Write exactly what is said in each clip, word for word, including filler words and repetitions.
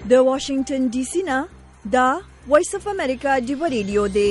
د واشنگټن ډي سي نه دا وایس اف امریکا ډیو ریډیو دی.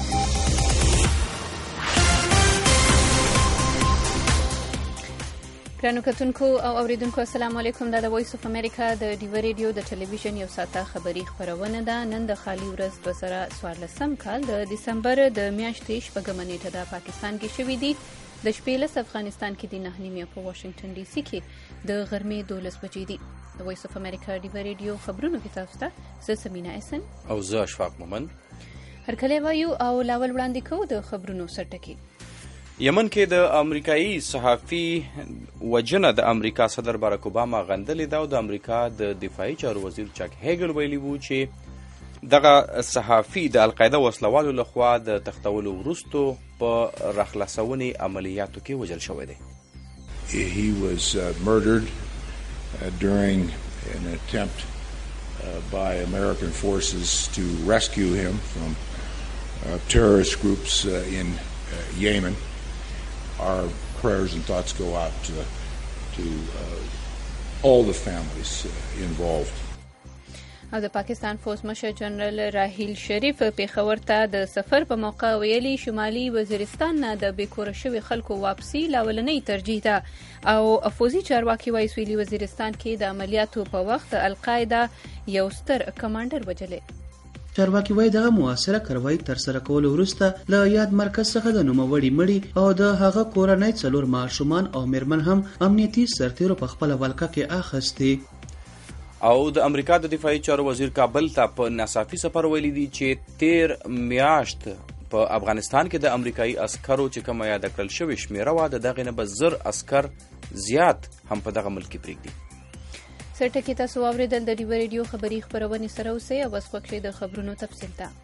ګرانو کتونکو او اوریدونکو السلام علیکم. دا د وایس اف امریکا د ډیو ریډیو د ټلویزیون یو ساعته خبری خبرونه ده. نن د خالی ورځ دوه زره څوارلسم کال د دسمبر د میاشتې شپږمه نیټه د پاکستان کې شوې دي. د شپې لس افغانستان کې د نهه نیمې په واشنگټن ډي سي کې د غرمې دولس بجې دي. د وایس اف امریکا ډیو ریډیو خبرونو کې تاسو ته زه سمینا احسن او زه اشفاق مومن هرکلی وایو او لاول وړاندې کوو د خبرونو سرټکي. یمن کې د امریکایي صحافي وجنه د امریکا صدر باراک اوباما غندلې ده او د امریکا د دفاعي چارو وزیر چک هیګل ویلي وو چې دغه صحافي د القاعده وسلوالو لخوا د تختولو وروستو په راخلاصونې عملیاتو کې وژل شوی دی. He was uh, murdered uh, during an attempt uh, by American forces to rescue him from uh, terrorist groups uh, in uh, Yemen. Our prayers and thoughts go out to, to uh, all the families uh, involved. او د پاکستان فوز مشر جنرال راحیل شریف پیښور ته د سفر په موقع ویلي شمالي وزیرستان نه د بیکوره شوي خلکو واپسي لاولنۍ ترجیح ده او فوزي چارواکي وایي سویلي وزیرستان کې د عملیاتو په وخت القاعده یو ستر کمانډر وژلی. چارواکي وایي دغه موثره کاروایی ترسره کولو وروسته له یاد مرکز څخه د نوموړي مړي او د هغه کورنۍ څلور ماشومان او میرمن هم امنیتي سرتیرو په خپله ولکه کې اخیستي. او د امریکا د دفاعي چارو وزیر کابل ته په ناڅاپي سفر ویلي دي چې تیر میاشت په افغانستان کې د امریکایي عسکرو چې کومه یاده کړل شوې شمیره وه د دغې نه به زر عسکر زیات هم په دغه ملک کې پرېږدي. سرټکي تاسو واورېدل د ډیو ریډیو خبري خپرونې سره اوسئ او اوس خوښ شئ د خبرونو تفصیل ته.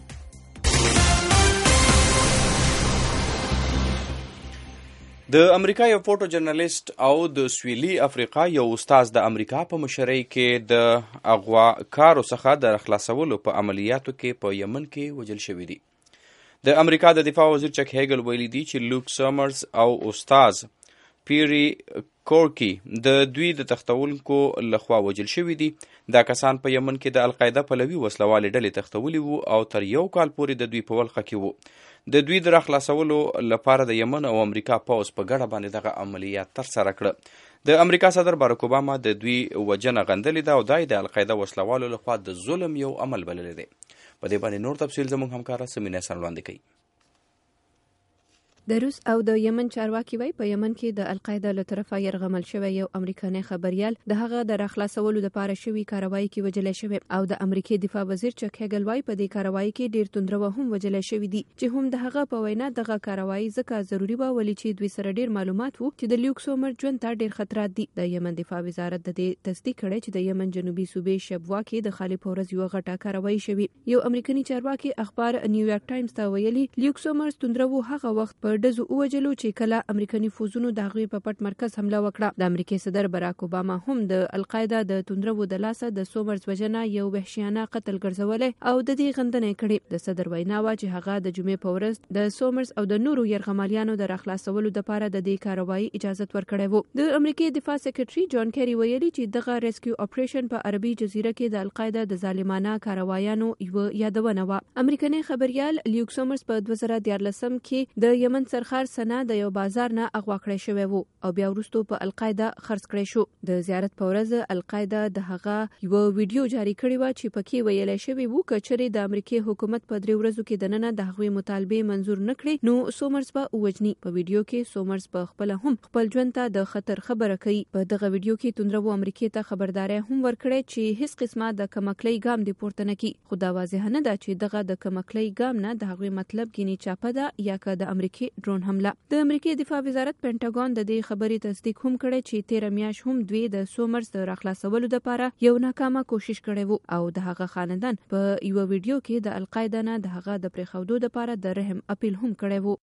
د امریکا یو فوټو جرنالیست او د سویلي افریقا یو استاد د امریکا په مشرۍ کې د اغواکارو څخه د خلاصولو په عملیاتو کې په یمن کې وژل شوي دي. د امریکا د دفاع وزیر چک هیګل ویلي دي چې لوک سامرز او استاد پیری کورکی د دوی د تختولونکو لخوا وژل شوي دي. دا کسان په یمن کې د القاعده پلوي وسلوالې ډلې تختولي وو او تر یو کال پورې د دوی په ولقه کې وو. د دوی د راخلاصولو لپاره د یمن او امریکا پوځ په ګډه باندې دغه عملیات ترسره کړه. د امریکا صدر باراک اوباما د دوی وجنه غندلې ده او دا د القاعده وسلوالو لخوا د ظلم یو عمل بللی دی. په دې باندې نور تفصیل زموږ همکاره سمینه احسن وړاندې کوي. د روس او د یمن چارواکي وایي په یمن کې د القاعده له طرفه یرغمل شوی یو امریکایي خبریال د هغه د راخلاصولو لپاره شوی کاروایی کې وژل شوی او د امریکای دفاع وزیر چک هیګل وایي په دې کاروایی کې ډیر توندرو هم وژل شوی دي چې هم د هغه په وینا دغه کاروایی ځکه ضروری و ولې چې دوی سره ډیر معلومات وو چې د لیوک سومر ژوند ته ډیر خطرات دي. د یمن دفاع وزارت د دې تصدیق کړی چې د یمن جنوبي صوبې شبوا کې د خالي پورز یو غټه کاروایی شوی. یو امریکایي چارواکي اخبار نیویارک ټایمز ته ویلي لیوک سومر توندرو هغه وخت په ډزو وژلو چې کله امریکایي فوزونو د هغوی په پټ مرکز حمله وکړه. د امریکای صدر باراک اوباما هم د القاعده د توندرو د لاسه د سومرز وژنه یو وحشیانه قتل ګرځولی او د دې غندنه کړې. د صدر وینا وا چې هغه د جمعې په ورځ د سومرز او د نورو یرغمالیانو د راخلاصولو لپاره د دې کاروایی اجازه ورکړې وو. د امریکای دفاع سکرټري جان کیری ویلي چې دغه ریسکیو اپریشن په عربي جزیره کې د القاعده د ظالمانه کاروایانو یو یادونه و. امریکایي خبريال لیوک سومرز په دوه زره دیارلسم کې د یمن سرخار سنا د یو بازار نه اغوا کړی شوی وو او بیا وروسته په القاعده خرڅ کړی شو. د زیارت په ورځ القاعده د هغه یو ویډیو جاری کړی و چې پکې ویل شوی وو کچري د امریکای حکومت په درې ورځو کې د نن د هغوی مطالبه منزور نکړي نو سومرز به وجني. په ویډیو کې سومرز په خپل هم خپل ژوند ته د خطر خبره کوي. په دغه ویډیو کې توندرو امریکای ته خبرداري هم ورکړي چې هیڅ قسمه د کمکلي ګام دی پورته نه کی. خدا واضح نه ده چې دغه د کمکلي ګام نه د هغوی مطلب کینی چاپه ده یا که د امریکای ډرون حمله. د امریکای دفاع وزارت پینټاګون د دې خبرې تصدیق هم کړی چې تیر میاشت هم دوی د سومرز د راخلاصولو لپاره یو ناکامه کوشش کړی وو او د هغه خاندان په یو ویډیو کې د القاعده نه د هغه د پریښودو لپاره د رحم اپیل هم کړی وو.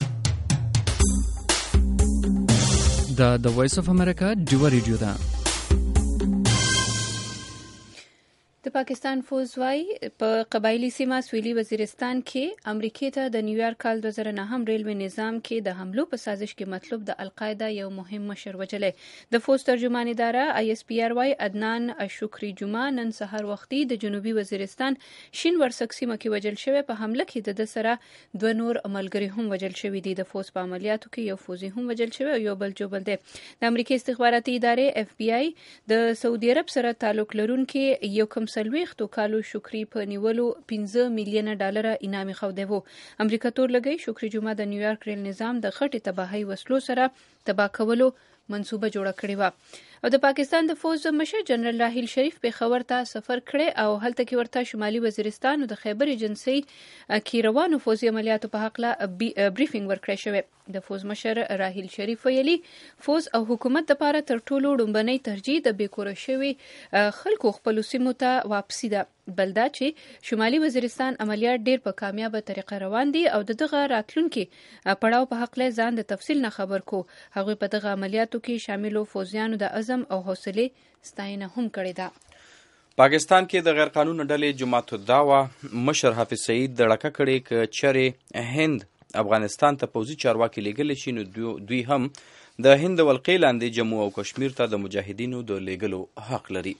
دا د وایس اف امریکا ډیو ریډیو ده. د پاکستان فوز وايي په قبایلی سیمه سویلي وزیرستان کې امریکای ته د نیویارک کال دوه زره نهم ریلوی نظام کې د حملو په سازش کې مطلوب د القاعده یو مهم مشر وجلی. د فوز ترجمان اداره آی اس پی آر وايي عدنان شکری جمعه نن سهار وختي د جنوبي وزیرستان شین ورسک سیمه کې وجل شوی. په حمله کې د سره دوه نور ملګري هم وجل شوی دي. د فوز په عملیاتو کې یو فوزي هم وجل شوی او یو بل جوبل دی. د امریکای استخباراتي ادارې اف بی آی د سعودي عرب سره تعلق لرونکي یو کم سلويختو کالو شکری په نیولو پنځه میلیونه ډالر انعام خوده وو. امریکا تور لګی شکری جمعه د نیویارک ریل نظام د خټې تباہي وسلو سره تباہ کولو منصوبه جوړه کړې و. او د پاکستان د فوز مشر جنرال راحیل شریف پېښور ته سفر کړی او هلته کې ورته شمالي وزیرستان او د خیبر ایجنسي کې روانو فوزي عملیاتو په حق له بریفینګ ورکړی شوی. د فوز مشر راحیل شریف ویلي فوز او حکومت لپاره تر ټولو لومړنۍ ترجیح د بیکوره شوي خلکو خپلو سیمو ته واپسي ده. بل دا چې شمالي وزیرستان عملیات ډیر په کامیابه طریقه روان دي او د دغه راتلونکي پړاو په حق له ځان د تفصیل نه خبر کو. هغوی په دغه عملیاتو کې شاملو فوزیانو د عزم او حوصله ستاینه هم کړې ده. پاکستان کې د غیر قانوني ډلې جماعت الدعوه مشر حافظ سعید د ډکه کړي ک چرې هند افغانستان ته پوځي چارواکي لېږل شي نو دوی هم د هند ولقې لاندې جموں او کشمیر ته د مجاهدینو د لېږلو حق لري.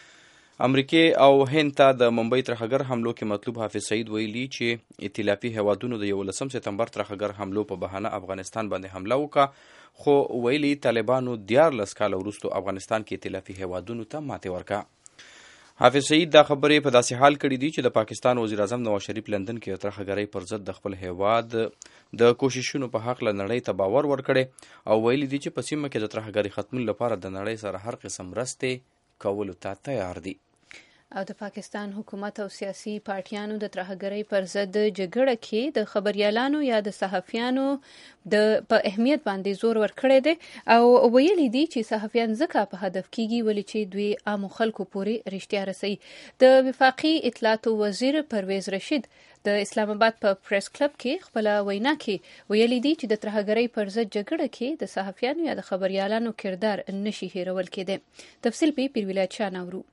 امریکای او هند ته د ممبئی ترهګر حملو کې مطلوب حافظ سعید ویلي چې ائتلافي هیوادونو د یولسم سپتمبر ترهګر حملو په بهانه افغانستان باندې حمله وکړه خو ویلي طالبانو دیارلس کاله وروسته افغانستان کې ائتلافي هیوادونو ته ماتې ورکړه. حافظ سعید دا خبرې په داسې حال کړي دي چې د پاکستان وزیر اعظم نواز شریف لندن کې ترهګرۍ پر ضد د خپل هیواد د کوششونو په حق له نړۍ ته باور ورکړي او ویلي دي چې په سیمه کې د ترهګرۍ ختمولو لپاره د نړۍ سره هر قسم مرستې کولو ته تیار دي. او د پاکستان حکومت او سیاسي پارټیانو د ترهګرۍ پر ضد جګړه کې د خبريالانو یا د صحافیانو د په اهمیت باندې زور ورکړی دی او ویلي دي چې صحافیان ځکه په هدف کېږي ولې چې دوی عام خلکو پورې رښتیا رسوي. د وفاقي اطلاعات وزیر پرویز رشید د اسلام آباد په پریس کلب کې خپل وینا کې ویلي دي چې د ترهګرۍ پر ضد جګړه کې د صحافیانو یا د خبريالانو کردار نشي هیرول کېدی. تفصیل په پیر ولایت شاه نورو.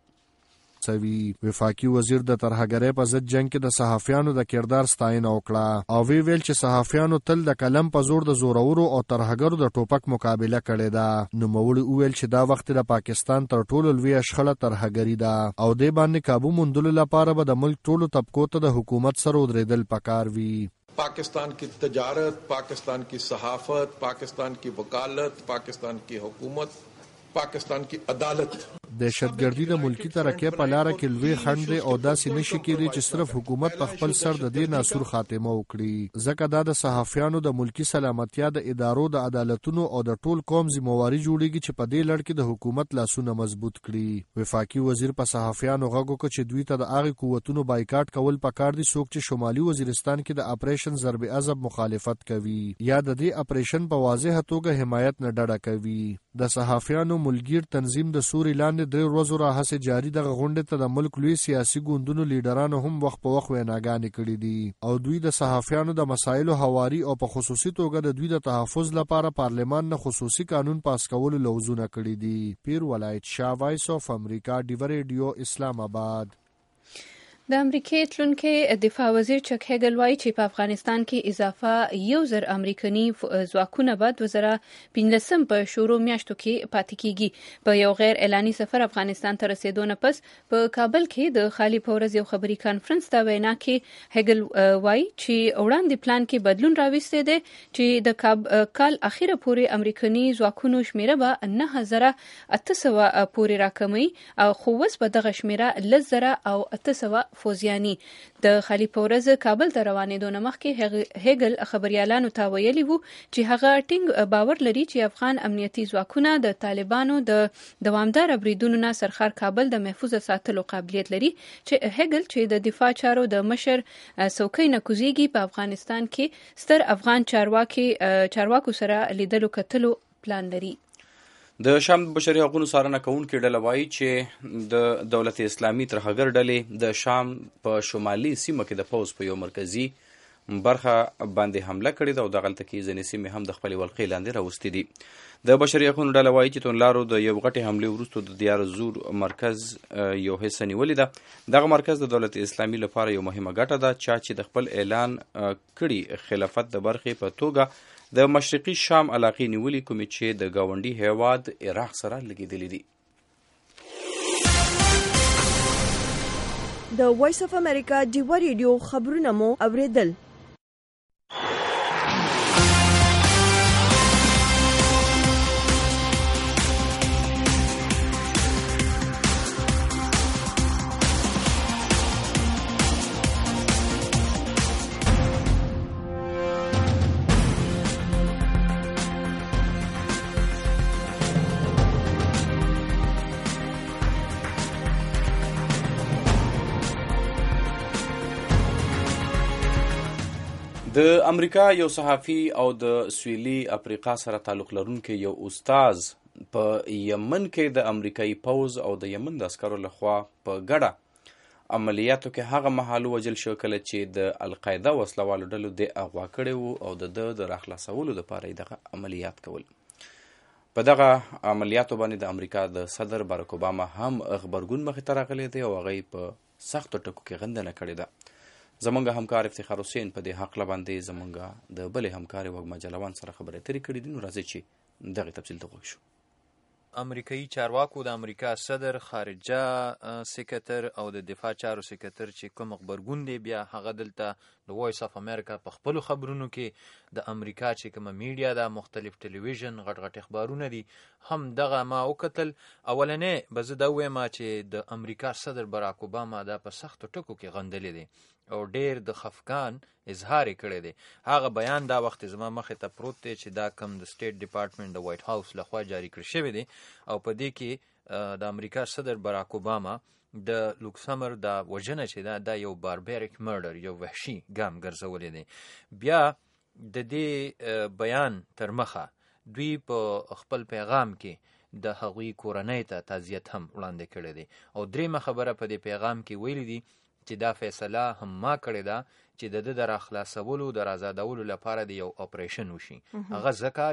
سوي وفاقي وزیر د ترهګرۍ په ضد جنگ کې د صحافیانو د کردار ستاینه وکړه او وی ویل چې صحافیانو تل د قلم په زور د زورورو او ترهګرو د ټوپک مقابله کړې ده. نو موري ویل چې دا وخت د پاکستان تر ټولو لوی شخړه ترهګری ده او د باندې काबू موندلو لپاره به د ملک ټولو طبقو ته د حکومت سره ودرېدل پکار وي. पाकिस्तान की तजारत, पाकिस्तान की सहाफत, पाकिस्तान की वकालत, पाकिस्तान की हुकूमत, पाकिस्तान की अदालत दहशतगردي د ملکی ترقی په لار کې لوی خنډ او داسې نشي کېږي چې صرف حکومت په خپل سر د دې ناسور خاتمه وکړي. ځکه دا د صحافیانو د ملکی سلامتیا د ادارو د عدالتونو او د ټول قوم ذمہواری جوړیږي چې په دې لړ کې د حکومت لاسونه مضبوط کړي. وفاقي وزیر په صحافیانو غږو کې چې دوی ته د هغه قوتونو بایکاټ کول پکار دي څوک چې شمالي وزیرستان کې د اپریشن ضرب عذاب مخالفت کوي یا د دې اپریشن په واضح توګه حمایت نه ډډه کوي. د صحافیانو ملګر تنظیم د سوري لاندې درې ورځو راهیسې جاري دغه غونډې ته د ملک لوی سیاسي ګوندونو لیډرانو هم وخت په وخت ویناګانې کړې دي او دوی د صحافیانو د مسایلو حواري او په خصوصي توګه د دوی د تحفظ لپاره پارلمان نه خصوصي قانون پاس کولو لوزونه کړي دي. پیر ولایت شاه، وایس اف امریکا، ډیو ریډیو، اسلام آباد. د امریکای تلونکي دفاع وزیر چک هیګل وایي چې په افغانستان کې اضافه یو زر امریکایي ځواکونه به دوه زره پنځلسم په شروع میاشتو کې پاتې کیږي. په یو غیر اعلاني سفر افغانستان ته رسیدو نه پس په کابل کې د خالي پورز یو خبري کانفرنس ته وینا کې هیګل وایي چې وړاندې پلان کې بدلون راوستي دی چې د کال اخیره پورې امریکایي ځواکونو شمیره به نه هزار اته سوه پورې راکموي او خو اوس به دغه شمیره لس زره او اته سوه فوزیانی. د خالي پورز کابل ته روانېدو نه مخکې هیګل خبريالانو ته ویلي وو چې هغه ټینګ باور لري چې افغان امنیتي ځواکونه د طالبانو د دوامدار بریدونو نه سرخار کابل د محفوظ ساتلو قابلیت لري. چې هیګل چې د دفاع چارو د مشر څوکۍ نه کوزيږي په افغانستان کې ستر افغان چارواکي چارواکو سره لیدلو کتلو پلان لري. د شام بشري حقوقو څارنه کوونکې ډله وایي چې د دولت اسلامي ترهګر ډلې د شام په شمالي سیمه کې د پوځ په یو مرکزي برخه باندې حمله کړې ده او دغلته کې ځینې سیمې هم د خپلې ولقې لاندې راوستې دي. د بشري حقونو ډله وایي چې توندلارو د یو غټې حملې وروسته د دیار زور مرکز یو حصه نیولې ده. دغه مرکز د دولت اسلامي لپاره یو مهمه ګټه ده چا چې د خپل اعلان کړي خلافت د برخې په توګه د مشرقي شام علاقې نیولې کومې چې د ګاونډي هیواد عراق سره لګېدلې دي. د وایس اف امریکا ډیوا ریډیو خبرونه مو اوریدل. د امریکا یو صحافي او د سویلي افریقا سره تعلق لرونکی یو استاز په یمن کې د امریکایي پوز او د یمن د عسکرو لخوا په ګډه عملیاتو کې هغه مهال وجل شو کله چې د القاعده وسلوالو ډلو د اغوا کړی وو او د ده د راخلاصولو لپاره یې دغه عملیات کول. په دغه عملیاتو باندې د امریکا د صدر باراک اوباما هم غبرګون مخې ته راغلی دی او هغه یې په سختو ټکو کې غندنه کړې ده. زمونږ همکار افتخار حسین په دې حق باندې زمونږ د بلې همکار وږمه جلوان سره خبرې اترې کړې دي. نو راځئ چې دغه تفصیل ته غوږ شو. امریکایي چارواکو د امریکا صدر، خارجه سکرتر او د دفاع چارو سکرتر چې کوم خبرګون دی بیا هغه دلته د وایس اف امریکا په خپلو خبرونو کې د امریکا چې کومه میډیا ده، مختلف ټلویزیون غټ غټ اخبارونه دي، هم دغه ما وکتل. اولنې به زه دا ووایم چې د امریکا صدر باراک اوباما دا په سختو ټکو کې غندلې دی او ډیر د خفقان اظهار کړی دی. هغه بیان دا وخت زما مخې ته پروت دی چې دا کم د سټیټ ډپارټمنټ د وایټ هاوس لخوا جاری کړی شوی دی او په دې کې د امریکا صدر باراک اوباما د لوکسمبر د وژنه چې دا د یو باربریک مرډر، یو وحشي ګام ګرځولی دی. بیا د دې بیان تر مخه دوی په خپل پیغام کې د هغوی کورنۍ ته تعزیت هم وړاندې کړی دی او دریمه خبره په دې پیغام کې ویلي دي چې دا فیصله هم ما کړې ده چې د ده د راخلاصولو د رازادولو لپاره د یو اپریشن وشي. هغه ځکه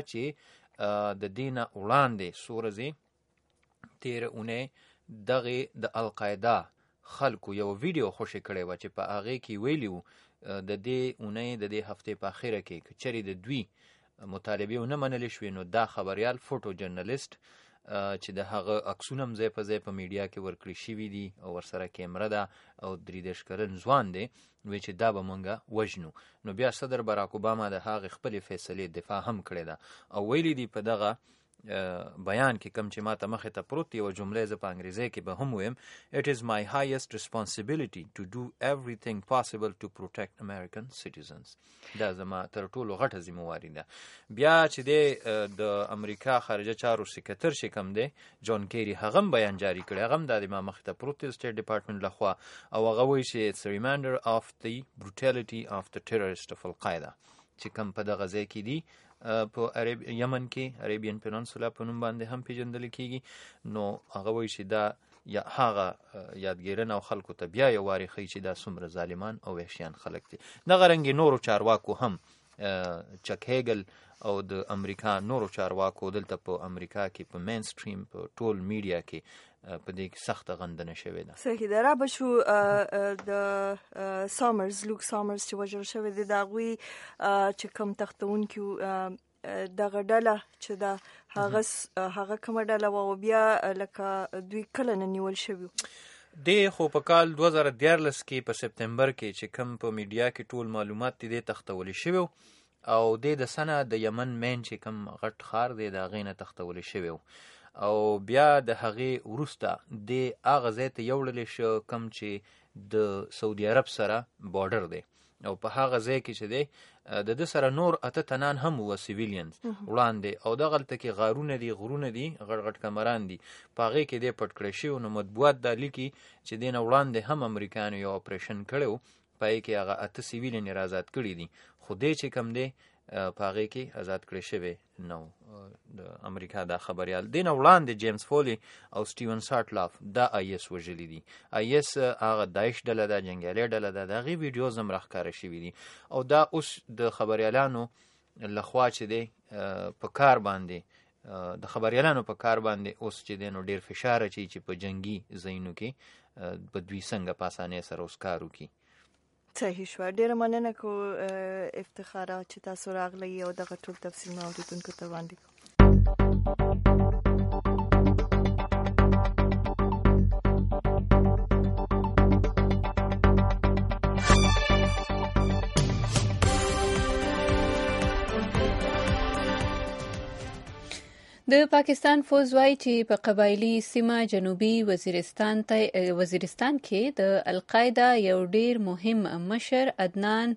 چې د دې نه وړاندې څو ورځې تېره اونۍ دغې د القاعده خلکو یو ویډیو خوشې کړی وه چې په هغې کې ویلي وو د دې اونۍ د دې هفتې په اخره کې که چېرې د دوی مطالبې ونه منلې شوې نو دا خبریال فوټو جرنالیست چې د هغه عکسونه هم ځای په ځای په میډیا کې ورکړي شوي دي او ورسره کیمره ده او درې دېرش کلن ځوان دی، وی چې دا به مونږه وژنو. نو بیا صدر باراک اوباما د هغې خپلې فیصلې دفاع هم کړې ده او ویلي دي په دغه بیان کې کم چې ما ته مخې ته پروت یوه جمله زه په انګریزۍ کې به هم ویم It is my highest responsibility to do everything possible to protect American citizens. دا زما تر ټولو غټه ذمهواري ده. بیا چې دی د امریکا خارجه چارو سکرتر چې کوم دی جان کیری هغه هم بیان جاری کړی، هغه هم دا د ما مخې ته پروت دی سټیټ ډپارټمنټ لخوا او هغه وایي چې It's a reminder of the brutality of the terrorist of القاعده چې کوم په دغه ځای کې دي په عرب یمن کې عربین پیننسولا په نوم باندې هم پیژندل کیږي. نو هغه وایي چې دا یا هغه یادګیرنه او خلکو ته بیا یو وارې ښیي چې دا څومره ظالمان او وحشیان خلک دي. دغه رنګې نورو چارواکو هم چک هیګل او د امریکا نورو چارواکو دلته په امریکا کې په مین سټریم په ټول میډیا کې په دې کې سخته غندنه شوې ده. صحیح ده. را به شو د سامرز لوک سامرز چې وژل شوی دی د هغوی چې کوم تختونکي دغه ډله چې دا هغه هغه کومه ډله وه او بیا لکه دوی کله نه نیول شوي دی خو په کال دوه زره دیارلس کې په سپتمبر کې چې کوم په میډیا کې ټول معلومات دي دی تختولی شوي او دی د سنه د یمن مین چې کوم غټ ښار دی د هغې نه تختولی شوي او بیا د هغې وروسته د هغه ځای ته یوړلی شو کوم چې د سعودي عرب سره بارډر دی او په هغه ځای کې چې دی د ده سره نور اته تنان هم وه سیویلینز وړاندې او دغلته کې غارونه دي، غرونه دي، غټ غټ کمران دي، په هغې کې دی پټ کړی شوي. نو مطبوعات دا لیکي چې دې نه وړاندې هم امریکایانو یو اپریشن کړی و، په هغې کې هغه اته سیویلین یې آزاد کړي دي. خو دی چې کوم دی په هغې کې آزاد کړی شوی نه د امریکا دا خبریال. دې نه وړاندې جیمز فولي او سټیون ساټلاف دا آی اس وژلي دي. آی اس هغه داعش ډله ده، جنګیالي ډله ده، د هغې ویډیوز هم راښکاره شوي دي او دا اوس د خبریالانو لخوا چې دی په کار باندې د خبریالانو په کار باندې اوس چې دی نو ډېر فشار اچوي چې په جنګي ځایونو کې په دوی څنګه په اسانۍ سره اوس کار وکړي. صحیح شوه. ډېره مننه کو افتخاره چې تاسو راغلی او دغه ټول تفصیل مو اورېدونکو ته وړاندې کړو. د پاکستان فوز وايي چې په قبایلی سیمه جنوبي وزیرستان ته وزیرستان کې د القاعده یو ډیر مهم مشر عدنان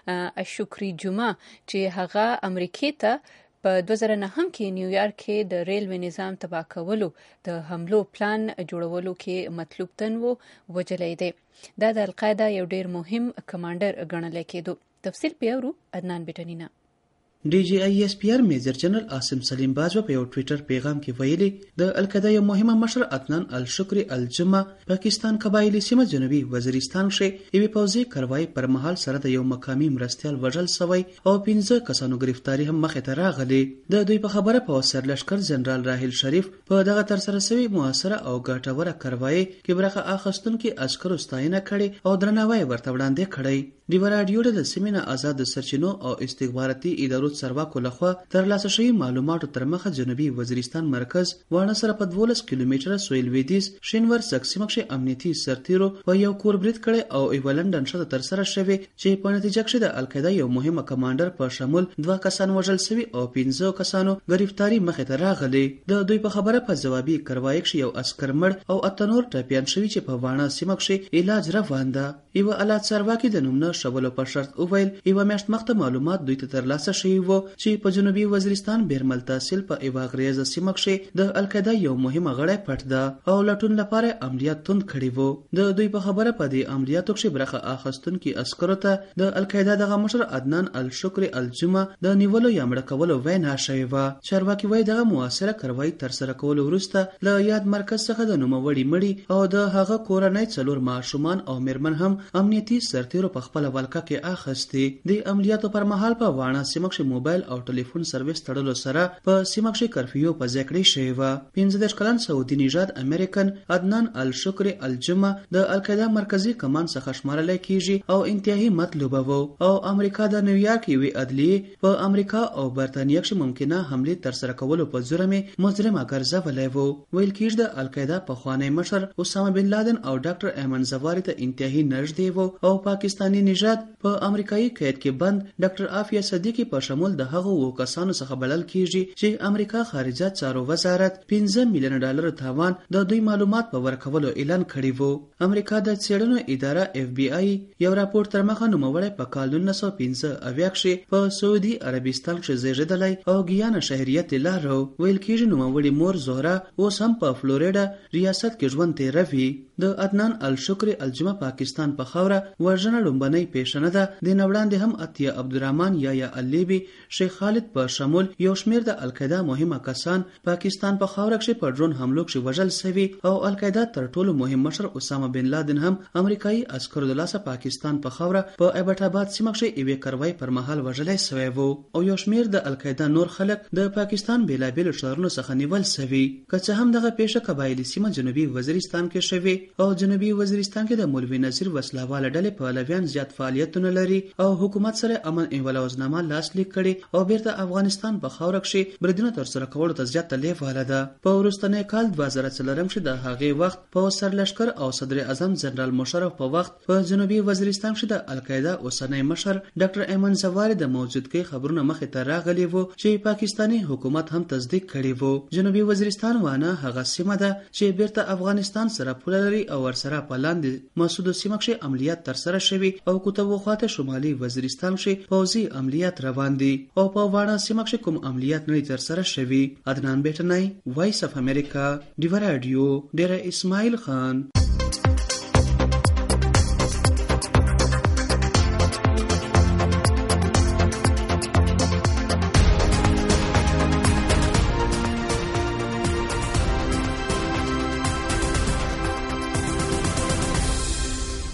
الشکری جمعه چې هغه امریکې ته په دوه زره نهم کې نیویارک کې د ریلوي نظام تباه کولو د حملو پلان جوړولو کې مطلوب تن وو وجلی دی. دا د القاعده یو ډیر مهم کمانډر ګڼل کېدو. تفصیل پیورو عدنان بیٹنینا. ډي جي آی ایس پی آر میجر جنرال عاصم سلیم باجوه په یو ټویټر پیغام کې ویلي د القاعده یو مهمه مشر عدنان الشکری الجمعه پاکستان قبایلی سیمه جنوبي وزیرستان کې یوې پوځي کاروایی پر مهال سره د یو مقامی مرستیال وژل شوی او پنځه کسانو گرفتاری هم مخې ته راغلي. د دوی په خبره په سرلشکر جنرال راحیل شریف په دغه ترسره شوی موثره او ګټوره کاروایی کې برخه اخیستونکو عسکرو ستاینه کړې او درناوی ورته وړاندې کړی. ډیوه راډیو د سیمینه آزاد سرچینو او استخباراتي ادارو چارواکو لخوا ترلاسه شوي معلوماتو تر مخه جنوبي وزیرستان مرکز واڼه سره په دولس کیلومتره سویل لویدیځ شینور سکسیمه کې امنیتي سرتیرو په یو کور برید کړی او ایو لندن شته ترسره شوی چې په نتیجه کې د القاعده یو مهمه کمانډر په شمول دوه کسان وژل شوي او پنځه کسانو گرفتاری مخې ته راغلي. د دوی په خبره په جوابي کاروایی کې یو عسکر مړ او اتنور ټپیان شوي چې په واڼه سیمه کې علاج روان ده. ایو اعلی چارواکي د نومنه شولو په شرط وویل ایو میاشت مخته معلومات دوی ته ترلاسه شوي وو چې په جنوبي وزیرستان بیرمل تحصیل په ایوا غریزه سیمه کې د القاعده یو مهمه غړی پټ ده او لټون لپاره عملیات توند کړی وو. د دوی په خبره په دې عملیاتو کې برخه اخیستونکو عسکرو ته د القاعده دغه مشر عدنان الشکری الجمعه د نیولو یا مړه کولو وینا شوی و. چارواکي وایي دغه موثره کاروایی ترسره کولو وروسته له یاد مرکز څخه د نوموړي مړي او د هغه کورنۍ څلور ماشومان او میرمن هم امنیتي سرتیرو په خپل ولکه کې اخیستي. د عملیاتو پر مهال په واڼه سیمه کې موبایل او ټلیفون سرویس تړلو سره په سیمه کې کرفیو په ځای کړی شوی و. پنځه دېرش کلن سعودي نژاد امریکن عدنان الشکری الجمعه د القاعده مرکزی کمان څخه شمارل کیږي او انتهایی مطلوب وو او امریکا د نیویارک یوې عدلیه په امریکا او برتانیې کې ممکنه حمله ترسره کولو په جرم مجرمه ګرځولای وو. ویل کېږي د القاعده په خوانی مشر اسامه بن لادن او ډاکټر ایمن زواری ته انتهایی نږدې وو او پاکستانی نژاد په امریکایي قید کې بند ډاکټر عافیه صدیقی په شمول د هغو وو کسانو څخه بلل کیږي چې امریکا خارجه چارو وزارت پنځه میلیون ډالر تاوان د دوی معلومات په ورکولو اعلان کړی وو. امریکا د څېړنو اداره اف بی آی یو راپور تر مخه نوموړی په کال نولس سوه پنځه اویا کې په سعودي عربستان کې زیږیدلی او ګیانا شهریت لرلو. ویل کېږي نوموړي مور زهره اوس هم په فلوریډا ریاست کې ژوند تیروي. د عدنان الشکری الجمعه پاکستان په خاوره وژنه لومبنۍ پیښه نه ده. د نوړاندې هم اتیا عبدالرحمن یا اللیبی شیخ خالد په شمول یو شمیر د القاعده مهمه کسان پاکستان په خاوره کې په ډرون حملو کې وژل شوي او القاعده تر ټولو مهم مشر اسامه بن لادن هم امریکایي عسکرو د لاسه پاکستان په خاوره په ایبټ آباد سیمه کې یوې کاروایی پر مهال وژلی شوی وو او یو شمیر د القاعده نور خلک د پاکستان بیلابیلو ښارونو څخه نیول شوي. که څه هم دغه پیښه قبایلي سیمه جنوبي وزیرستان کې شوې او جنوبي وزیرستان کې د مولوي نذیر وسلاواله ډلې په لویان زیات فعالیتونه لري او حکومت سره امن انولوزنامه لاسلیک کړي او بیرته افغانستان په خاوره کې بریدونه ترسره کولو ته زیاته لیواله ده. په وروستنی کال دوه زره څلورم کې د هغې وخت په سرلشکر او صدر اعظم جنرال مشرف په وخت په جنوبي وزیرستان کې د القاعده اوسنی مشر ډاکټر ایمن زواری د موجودګۍ خبرونه مخې ته راغلي وو چې پاکستانی حکومت هم تصدیق کړي وو. جنوبي وزیرستان وانه هغه سیمه ده چې بیرته افغانستان سره پوله لري او ورسره په لاندې مسعود سیمه کې عملیات ترسره شوي او کوتوو خواته شمالي وزیرستان کې پوځي عملیات روان دي او په واڼه سیمه کې کوم عملیات نه ترسره شوي. عدنان بیٹنای وایس اف امریکا ډیوه راډیو ډیره اسماعیل خان.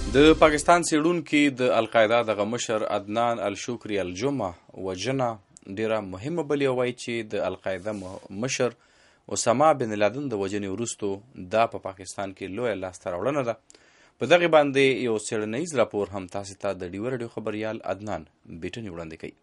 د پاکستان څېړونکي د القاعده دغه مشر عدنان الشکري الجمعه وژنه ډیره مهمه بلې، وایي چې د القاعده مشر اسامه بن لادن د وژنې وروستو دا په پاکستان کې لویه لاسته راوړنه ده. په دغې باندې یو څېړنیز راپور هم تاسې ته د ډیوه راډیو خبریال عدنان بیټني وړاندې کوي.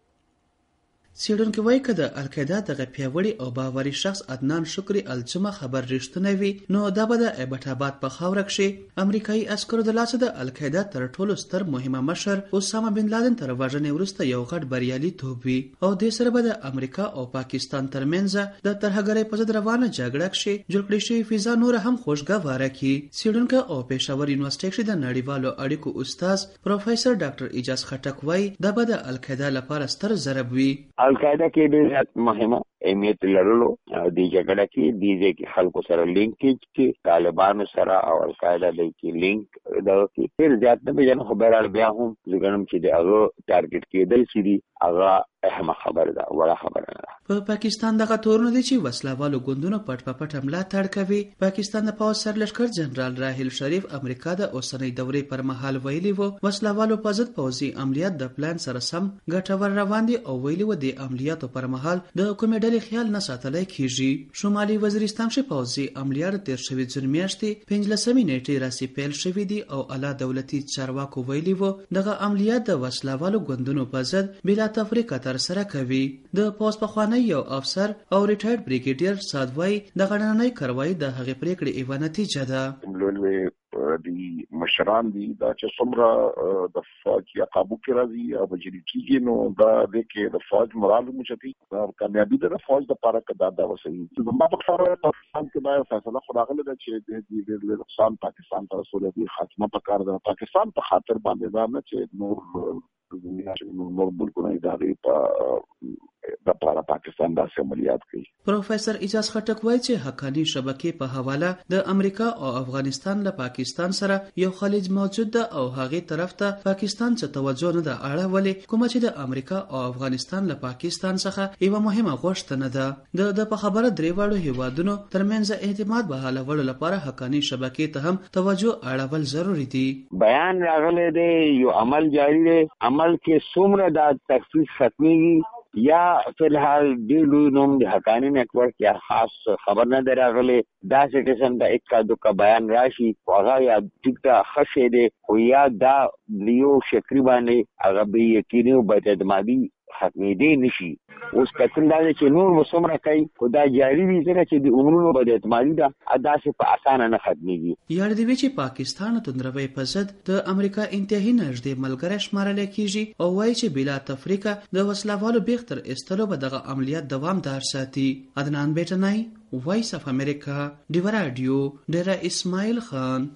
څېړونکي وایي که د القاعده دغه پیاوړي او باوري شخص عدنان شکري الجمعه خبر رښتونی وي، نو دا به د ایبټ آباد په خاوره کښې امریکایي عسکرو د لاسه د القاعده تر ټولو ستر مهمه مشر اسامه بن لادن تر وژنې وروسته یو غټ بریالیتوب وي، او دې سره به د امریکا او پاکستان ترمنځ د ترهګرۍ په ضد روانه جګړه کښې جوړ کړې شوې فضا نوره هم خوشګواره کړي. څېړونکی او پېښور یونیورسټۍ کښې د نړیوالو اړیکو استاذ پروفیسر ډاکټر اعجاز خټک وایي دا به د القاعده لپاره ستر ضرب وي. القاعده کې ډېر مهمه اهمیت لرلو د جګړه کې د دې خلکو سره لینکیج کې طالبانو سره او القاعده د کې لینک دا کې ډېر زیات نه بجن خبره بیا هم لګنم چې د هغه ټارګټ کېدل چې دی هغه اهمه خبره ده، وړه خبره نه ده. په پاکستان دغه تورونه دي چې وسلهوالو ګوندونو پټ په پټ ملاتړ کوي. پاکستان د پوځ سرلښکر جنرال راحیل شریف امریکا د اوسنۍ دورې پر مهال ویلي وو وسلهوالو په ضد پوځي عملیات د پلان سره سم ګټور روان دي، او ویلي وو د عملیاتو پر مهال د کومې ډلې خیال نه ساتلی کیږي. شمالي وزیرستان کې پوځي عملیات تیر شوي جون میاشتې پنځلسمې نیټې راسي پیل شوي دي، او اعلی دولتي چارواکو ویلي وو دغه عملیات د وسلهوالو ګوندونو په ضد بلا تفریقه ترسره کوي. د پوځ پخوانی یو افسر او ریټایرډ بریګیډیر سادوای د غړننۍ کاروایی د هغې پریکړې یوه نتیجه ده. د مشران دي دا چې څومره د فوج یا قابو کې راځي او بجری کېږي، نو دا د کې د فوج مرال مچتي دا کامیابی ده د فوج د لپاره کدا دا وسوي. زما په خبره پاکستان کې دا فیصله خداغله ده چې د نقصان پاکستان ته رسول دي خاتمه په کار ده. پاکستان په خاطر باندې دا نه چې نور دنیا چې نور ملکونه ادارې په د لپاره پاکستان داسې عملیات کوي. پروفیسر اعجاز خټک وایي چې حقانی شبکې په حواله د امریکا او افغانستان له پاکستان سره یو خلیج موجود ده، او هغې طرف ته پاکستان څه توجه نه ده اړولې، کومه چې د امریکا او افغانستان له پاکستان څخه یوه مهمه غوښتنه ده. د د په خبره درې واړو هیوادونو ترمنځ اعتماد بحالولو لپاره حقانی شبکې ته هم توجه اړول ضروري دي. بیان راغلی دی یو عمل جاری دی، عمل کې څومره دا تخصیص ختمیږي یا فی الحال ډېر لوی نوم د حقانی نیټورک یا خاص خبر نه دی راغلی، داسې قسم د اکا دوکا بیان راشي هغه یا ټیک ته ښه شی دی، خو یا دا یو شکري باندې هغه بې یقیني او بد اعتمادي ختمېدی نشي. اوس کتل دا چې نور وسمره کوي خو دا جاري وي، ځکه چې د عمرونو بد اعتمادي ده داسې په اسانه نه ختمېږي. یاد دی چې پاکستان توندروي په ضد د امریکا انتهایی نږدې ملګری شمارل کیږي، او وایي چې بلا تفریقه د وسلهوالو بیختر استلو به دغه عملیات دوامدار ساتي. عدنان بیټنای، وایس اف امریکا، ډیوه راډیو، ډیره اسماعیل خان.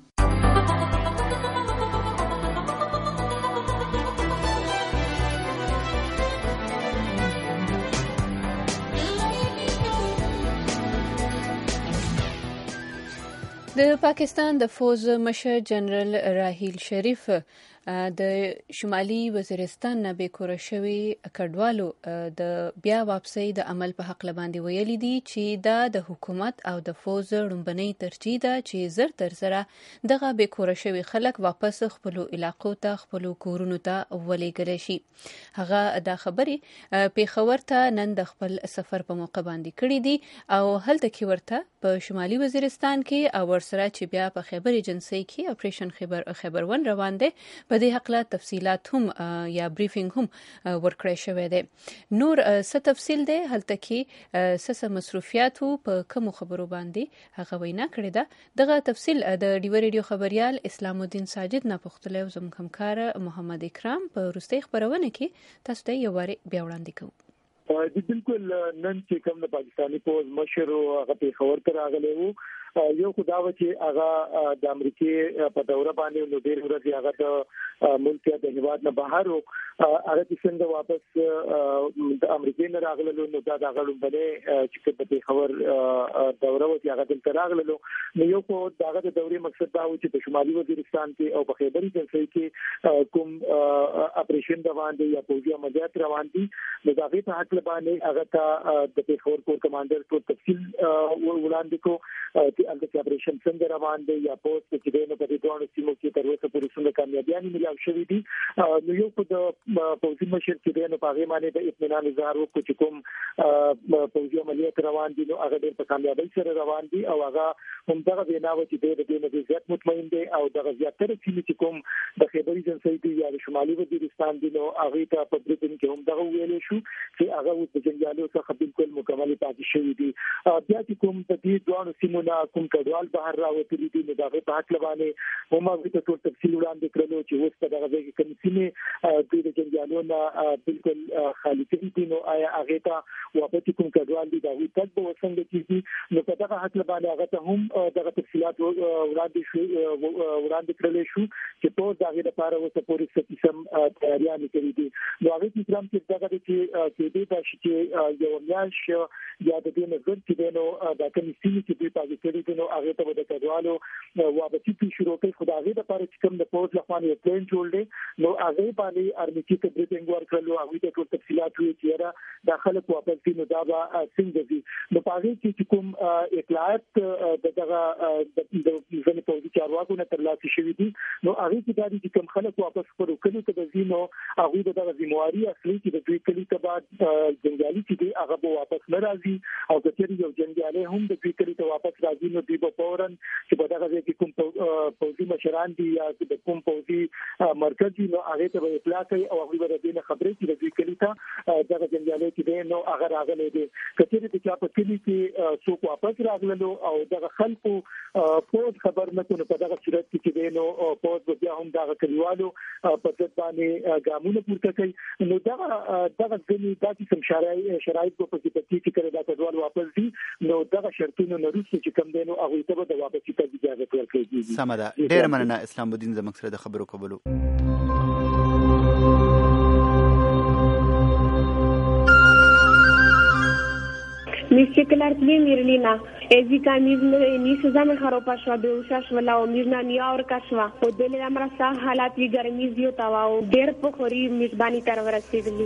د پاکستان د فوج مشر جنرال راحیل شریف د شمالي وزیرستان نه بیکوره شوي کډوالو د بیا واپسۍ د عمل په حق باندې ویلي دي چې دا د حکومت او د فوج لومړنۍ ترجیح ده چې زر تر زره دغه بیکوره شوي خلک واپس خپلو علاقو ته خپلو کورونو ته ولېږلی شي. هغه دا خبرې پېښور ته نن د خپل سفر په موقع باندې کړي دي، او هلته کې ورته په شمالي وزیرستان کې او ورسره چې بیا په خیبر ایجنسۍ کې اپریشن خیبر خیبر ون روان دی، په دې حقله تفصیلات هم یا بریفینګ هم ورکړی شوی دی. نور څه تفصیل دی هلته کې څه مصروفیات په کومو خبرو باندې هغه وینا کړې ده. دغه تفصیل د ډیوه ریډیو خبریال اسلام الدین ساجد نه پوښتلی او زموږ همکار محمد اکرام په وروستۍ خپرونه کې تاسو ته یو وارې بیا وړاندې کوو. د بالکل نن چې کوم د پاکستاني فوج مشر هغه پېښور ته راغلی وو، یو خو دا و چې هغه د امریکې په دوره باندې نو ډېر ورځې هغه د ملک د هېواد نه بهر و، هغه چې څنګه واپس د امریکې نه راغللو، نو دا د هغه لومړنۍ چې په پېښور دوره و چې هغه دلته راغللو. نو یو خو د هغه د دورې مقصد دا و چې په شمالي وزیرستان کې او په خیبر ایجنسۍ کې کوم اپریشن روان دی یا پوځي عملیات روان دي، نو د هغې په هکله باندې هغه ته د پېښور کور کمانډر ټول تفصیل وړاندې کړو چې الګ اپریشن څنګه روان دی یا پوسټ چې دینو په دې دوه سیمو کې تر اوسه پورې څنګه کامیابیانې ملي شوې دي. نو یو په د پوځي مشر چې دینو په هغه باندې د اطمینان اظهار وکړ چې کوم پوځي عملیات روان دي نو هغه ډېر په کامیابی سره روان دي او هغه هم دغه ویناوه چې د دې نه زیات مطمئن دي او دغه زیاتره چې کوم د خیبر ایجنسی دی یا د شمالي وزیرستان دی نو هغه ته په بریټن کې هم دغه ویل شو چې هغه د جنگیالو څخه بالکل مکمل پاتې شوی دی. بیا چې کوم په دې دوه سیمو نه کوم کډوال بهر راوتلي دي نو دغه په حق لبانه هم هغه ته ټول تفصیل وړاندې کړلو چې اوس په دغه ځای کې کوم سیمه د جنگیالو نه بالکل خالی کړي دي نو آیا هغه ته واپس کوم کډوال دي دا وي تک به وسنګ کیږي نو په دغه حق لبانه هغه ته هم دغه تفصیلات وړاندې شو وړاندې کړل شو چې په دغه لپاره اوسه پوری سیستم تیاریان کړی دي. نو هغه پروګرام کې دغه چې کې دې تاسو چې یو میاش یا د دې نظر چې دینو د کمیسیون چې دوی پاګې کړی دي نو هغه ته د کډوالو واپسی په شروع کې خدای لپاره چې کوم د پوز لخوانه یو پلان جوړ دی نو هغه باندې ارمیکی ته بریټنګ ورکړلو هغه ته ټول تفصیلات وی چې را داخله واپس دي نو دا به څنګه دي نو پاګې چې کوم اطلاعات دغه د ځینې پوځي چارواکو نه ترلاسه شوې دي نو هغه چې دا دي کوم خلک واپس کړو کله ته د زینو هغه دغه ذمہواری اصلي چې د دوی کلی ته بعد جنگیالي چې دی هغه به واپس نه راځي او د چیرې یو جنگیالي هم د دوی کلی ته واپس راځي نو دوی به فورن چې په دغه ځای کې کوم پوځي مشران دي یا د کوم پوځي مرکز دي نو هغه ته اطلاع کوي او هغه به د دې خبرې چې د دوی کلی ته دغه جنگیالي چې دی نو هغه راغلي دي کچېره د چا په کلی کې څوک واپس راغلو او دغه خلکو پوز خبر نه کوي په دغه صورت کې چې دی نو پوز بیا هم دغه کلیوالو په ځد باندې ګامونه پورته کوي نو دغه دغه ځینې داسې کوم شرایط شرایط په پټي کې کړي دا کډوال واپس دي نو دغه شرطونه نورسته چې کوم دینو هغه ته د واپسی ته اجازه ورکړي. سم ده. ډېر مننه اسلام الدین زموږ سره د خبرو کولو. Mr. Mirlina, ezika ni sezame kharopa shwa be ushash wala o mirna ni aur kashwa o dele amra sa halat vi garmi zio tawa o der pokhori mizbani tar warasidli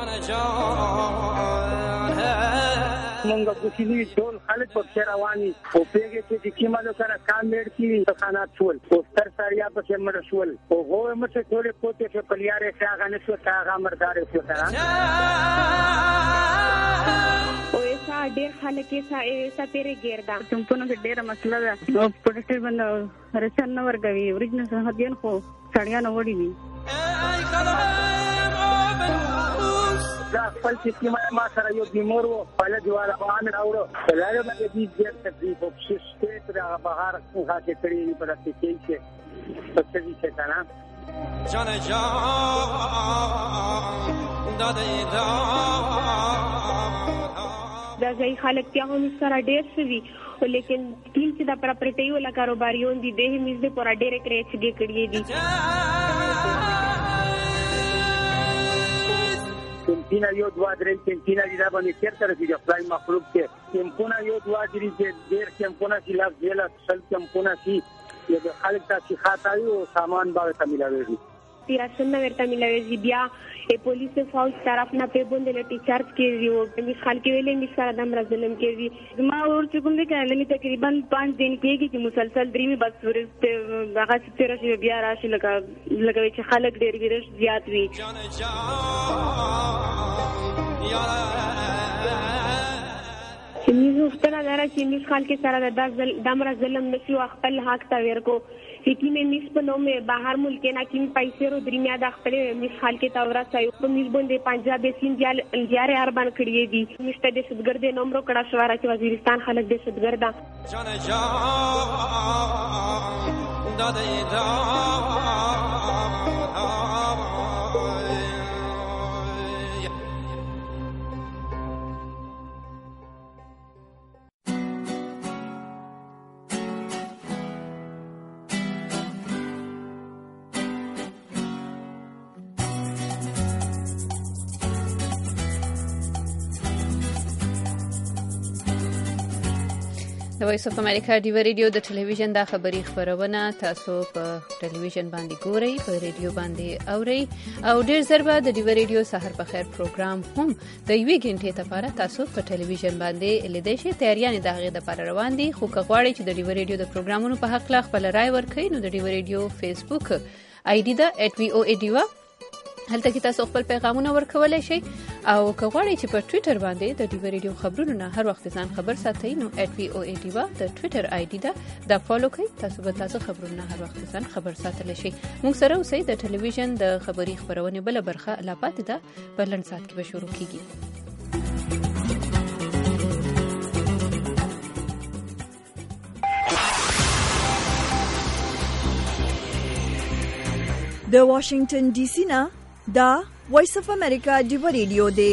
monga kusini dol khalid por sherawani o pege che kimalo kara kamed ki khanat sul o star sariya pa se marsul o ho mse thode pote se paliare se agane so ta gamardare so tara o esa der khale ke sa esa tere gerda tumpuna ke der masla da no protected banda resan na wargavi original hadian ko sadiya na wadi ni da fal چې ما سره یو بیمارو په لږه وان راوړو لاره باندې دې ډېر تکلیف او شسته تر بهار څنګه چې کړی په دې کې چې په څه دي کنه جان جان دادې دا دا ځای خلک ته هم سره ډېر شوي لیکن ټیم چې دا پراپرټي ولا کاروباریون دي د همیز د پورا ډېر کرېچ کړي دي کینتینا یو دوا درې کینتینا دي دا باندې چیرته راځي د خپل مخلوق کې کیمپونه یو دوا درې چې ډېر کیمپونه چې لاس دیلا سل کیمپونه چې د خلک ته خاطای او سامان باندې تملاوي تیرا سنه ورته ملوي بیا پولیس فوج طرف نه په بوند له ټیچر کې یو د خلک ویلې می سره د مرزلم کې ما ور چې کوم دې کړل می تقریبا پانچ دن کېږي چې مسلسل درې می بس ورته هغه چې راشي بیا راشي لکه لکه چې خلک ډېر ورش زیات وي چې موږ ستنه دره چې موږ خلک سره د مرزلم نشي خپل حق ته ورکو چې مې میس په نومه بهر ملک نه کیم پیسې رو درمیا د خپل میس خال کې تورا سایو په میس باندې پنجاب سین جال جاره اربان کړی دي مشته د شدګرد نمبر کړه شواره چې وزیرستان خلک د شدګردا جان جان دادې دا د وایس اف امریکا ډیو ریډیو د ټلویزیون د خبري خبرونه تاسو په ټلویزیون باندې ګورئ، په ریډیو باندې اورئ او ډیر زر به د ډیو ریډیو سحر په خیر پروګرام هم د یوې غنټې لپاره تاسو په ټلویزیون باندې لیدئ شئ. تیاریان د هغې لپاره روان دي، خو که غواړئ چې د ډیو ریډیو د پروګرامونو په حق له خپل رائے ورکړئ نو د ډیو ریډیو فیسبوک آی ډي ده ایټ وی او ای ډیوا، هلته کې تاسو خپل پیغامونه ورکولی شئ. او که غواړئ چې په ټویټر باندې د ډیو ریډیو خبرونو نه هر وخت ځان خبر ساتئ نو ایټ وی او ای ډیوا د ټویټر آی ډي ده، دا فالو کړئ، تاسو به تاسو خبرونه هر وخت ځان خبر ساتلی شئ. موږ سره اوسئ. د ټلویزیون د خبري خبرونې بله برخه لا پاتې ده، په لنډ ساعت کې به شروع کیږي. د واشنگټن ډي سي نه دا وایس اف امریکا ډیو ریډیو دی.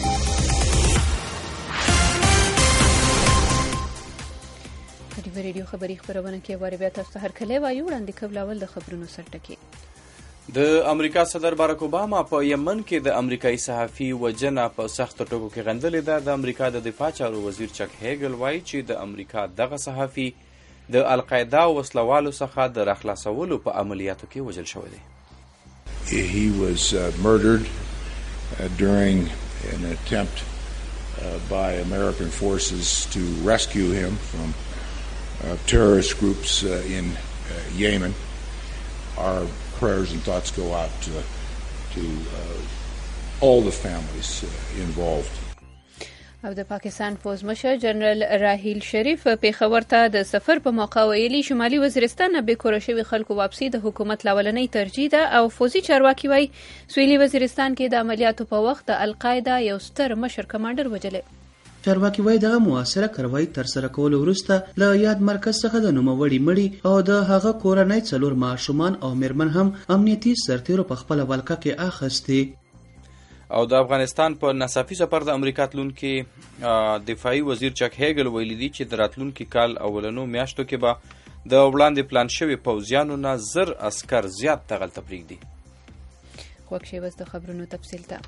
ډیو ریډیو خبري خبرونه کې واره بیا تاسو هر کله وایو وړاندې کوم لاول د خبرونو سرټکی. د امریکا صدر باراک اوباما په یمن کې د امریکایي صحافي وجنه په سخت ټکو کې غندلې ده. د امریکا د دفاع چارو وزیر چک هیګل وایي چې د امریکا دغه صحافي د القاعده او وسلوالو څخه د راخلاصولو په عملیاتو کې وژل شوی دی. He was uh, murdered uh, during an attempt uh, by American forces to rescue him from uh, terrorist groups uh, in uh, Yemen. Our prayers and thoughts go out to, to uh, all the families uh, involved. او د پاکستان فوز مشر جنرال راحیل شریف پیښور ته د سفر په موقع ویلي شمالي وزیرستان نه بېکوره شوي خلکو واپسي د حکومت لاولنۍ ترجیح ده. او فوزي چارواکي وایي سویلي وزیرستان کې د عملیاتو په وخت د القاعده یو ستر مشر کمانډر وژلی. چارواکي وایي دغه موثره کاروایي ترسره کولو وروسته له یاد مرکز څخه د نوموړي مړي او د هغه کورنۍ څلور ماشومان او میرمن هم امنیتي سرتیرو په خپله ولکه کې اخیستې. او د افغانستان په ناڅاپي سفر د امریکا تلونکي دفاعي وزیر چک هیګل ویلي دي چې د راتلونکي کال اولنو میاشتو کې به د وړاندې پلان شوي پوځیانو نه زر عسکر زیات دغلته پرېږدي. خوښ شئ اوس د خبرونو تفصیل ته.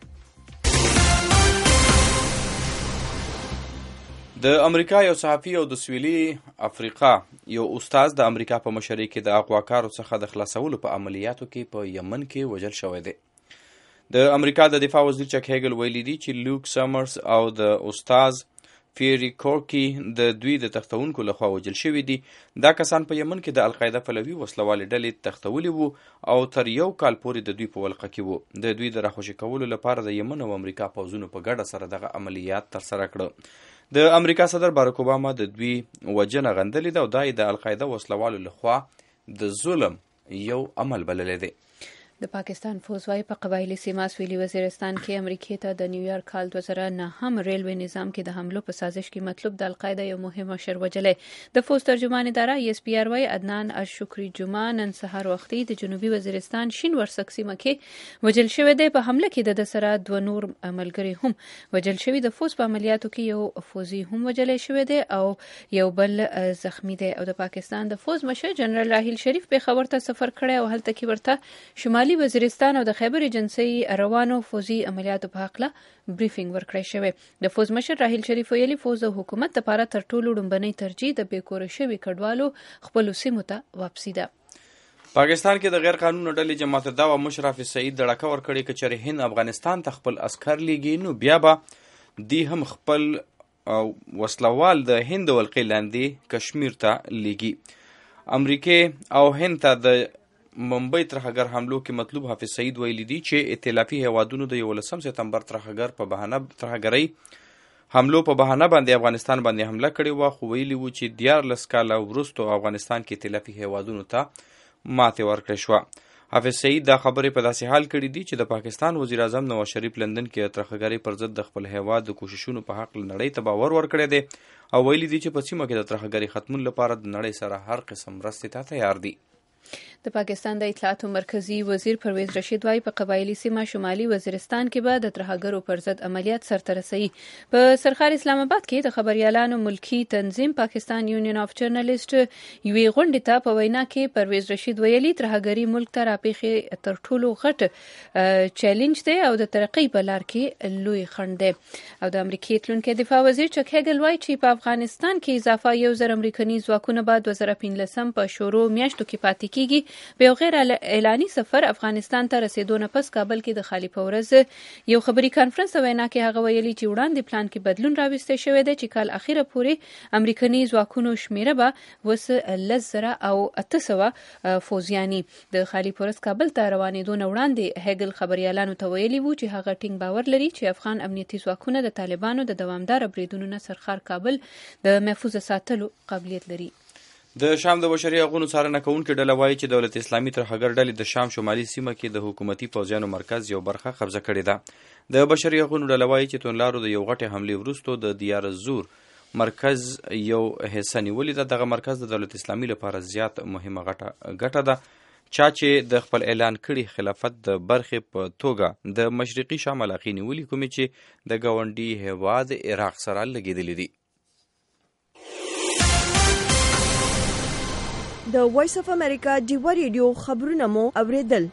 د امریکا یو صحافي او د سویلي افریقا یو استاد د امریکا په مشرۍ کې د اغواکارو څخه د خلاصولو په عملیاتو کې په یمن کې وژل شوی دی. د امریکا د دفاع وزیر چک هیګل ویلي دي چې لوک سمرز او د استاز فیری کورکی د دوی د تختونکو لخوا وژل شوي دي. دا کسان په یمن کې د القاعده پلوي وسلوالې ډلې تختولي وو او تر یو کال پورې د دوی په ولقه کې وو. د دوی د راخوشي کولو لپاره د یمن او امریکا پوځونو په ګډه سره دغه عملیات ترسره کړه. د امریکا صدر باراک اوباما د دوی وژنه غندلې ده او دا یې د القاعده وسلوالو لخوا د ظلم یو عمل بللی دی. د پاکستان فوز وايي په قبایلي سیمه سویلي وزیرستان کې امریکې ته د نیویارک کال دوه زره نهم ریلوی نظام کې د حملو په سازش کې مطلوب د القاعده یو مهم مشر وژلی. د فوز ترجمان اداره ای اس پی آر وايي عدنان اشکری جمعه نن سهار وختي د جنوبي وزیرستان شین ورسک سیمه کې وژل شوی دی. په حمله کې د سره دوه نور ملګري هم وژل شوي. د فوز په عملیاتو کې یو فوزي هم وژلی شوی دی او یو بل زخمی دی. او د پاکستان د فوز مشر جنرال راحیل شریف پیښور ته سفر کړی او هلته کې ورته شمالي وزیرستان او د خیبر ایجنسۍ روانو فوزي عملیاتو په هکله بریفینګ ورکړی شوی. د فوز مشر راحیل شریف ویلي فوز د حکومت لپاره تر ټولو لومړنۍ ترجیح د بېکوره شوي کډوالو خپلو سیمو ته واپسي ده. پاکستان کې د غیر قانوني ډلې جماعت الدعوه مشر حافظ سعید د ډاکه ورکړې که چېرې هند افغانستان ته خپل عسکر لیږي نو بیا به دی هم خپل وسلوال د هند ولقې لاندې کشمیر ته لیږي. امریکې او هند ته د ممبئی ترهګر حملو کې مطلوب حافظ سعید ویلي دي چې ائتلافي هیوادونو د یولسم سپتمبر ترهګر په بهانه ترهګرۍ حملو په بهانه باندې افغانستان باندې حمله کړې وه، خو ویلي وو چې دیارلس کاله وروستو افغانستان کې ائتلافي هیوادونو ته ماتې ورکړې شوه. حافظ سعید دا خبرې په داسې حال کړي دي چې د پاکستان وزیر اعظم نواز شریف لندن کې ترهګرۍ پر ضد د خپل هیواد د کوششونو په حق نړۍ ته باور ورکړی دی او ویلي دي چې په سیمه کې د ترهګرۍ ختمون لپاره د نړۍ سره هر قسم مرستې ته تیار دي. د پاکستان د اطلاعاتو مرکزی وزیر پرویز رشید وايي په قبایلی سیمه شمالي وزیرستان کې به د ترهګرو پر ضد عملیات سرته رسوي. په سرخار اسلام آباد کې د خبريالانو ملکی تنظیم پاکستان یونین اف جرنالست یوې غونډې ته په وینا کې پرویز رشید ویلي ترهګری ملک ته راپېښې تر ټولو غټ چیلنج دی او د ترقۍ په لار کې لوی خنډ دی. او د امریکای تلونکي دفاع وزیر چک هیګل وايي چې په افغانستان کې اضافه یو زر امریکایي ځواکونه به دوه زره پنځلسم په شورو میاشتو کې پاتې کیږي. به غیر اعلاني سفر افغانستان ته رسیدو نه پس کابل کې د خالی په ورځ یو خبري کانفرنس وینا کې هغه ویلي چې وړاندې پلان کې بدلون راوستل شوی دی چې کال اخیره پورې امریکایي ځواکونو شمیره به وس لس زره او اته سوه فوزیانی. د خالی په ورځ کابل ته روانېدو نه وړاندې هیګل خبريالانو ته ویلي وو چې هغه ټینګ باور لري چې افغان امنیتي ځواکونه د طالبانو د دوامدار بریدونو نه سرخار کابل د محفوظ ساتلو قابلیت لري. د شام د بشري حقوقو څارنه کوونکي ډله وایي چې دولت اسلامي ترهګر ډلې د شام شمالي سیمه کې د حکومتي پوځیانو مرکز یو برخه قبضه کړې ده. د بشري حقوقو ډله وایي چې توندلارو د یو غټې حملې وروسته د دیار الزور مرکز یو حصه نیولې ده. دغه مرکز د دولت اسلامي لپاره زیات مهمه غټه ګټه ده. چا چې د خپل اعلان کړي خلافت د برخې په توګه د مشرقي شام علاقې نیولې کومې چې د ګاونډي هیواد عراق سره لګېدلې دي. د وایس اف امریکا ډیوا ریډیو خبرونه مو اوریدل.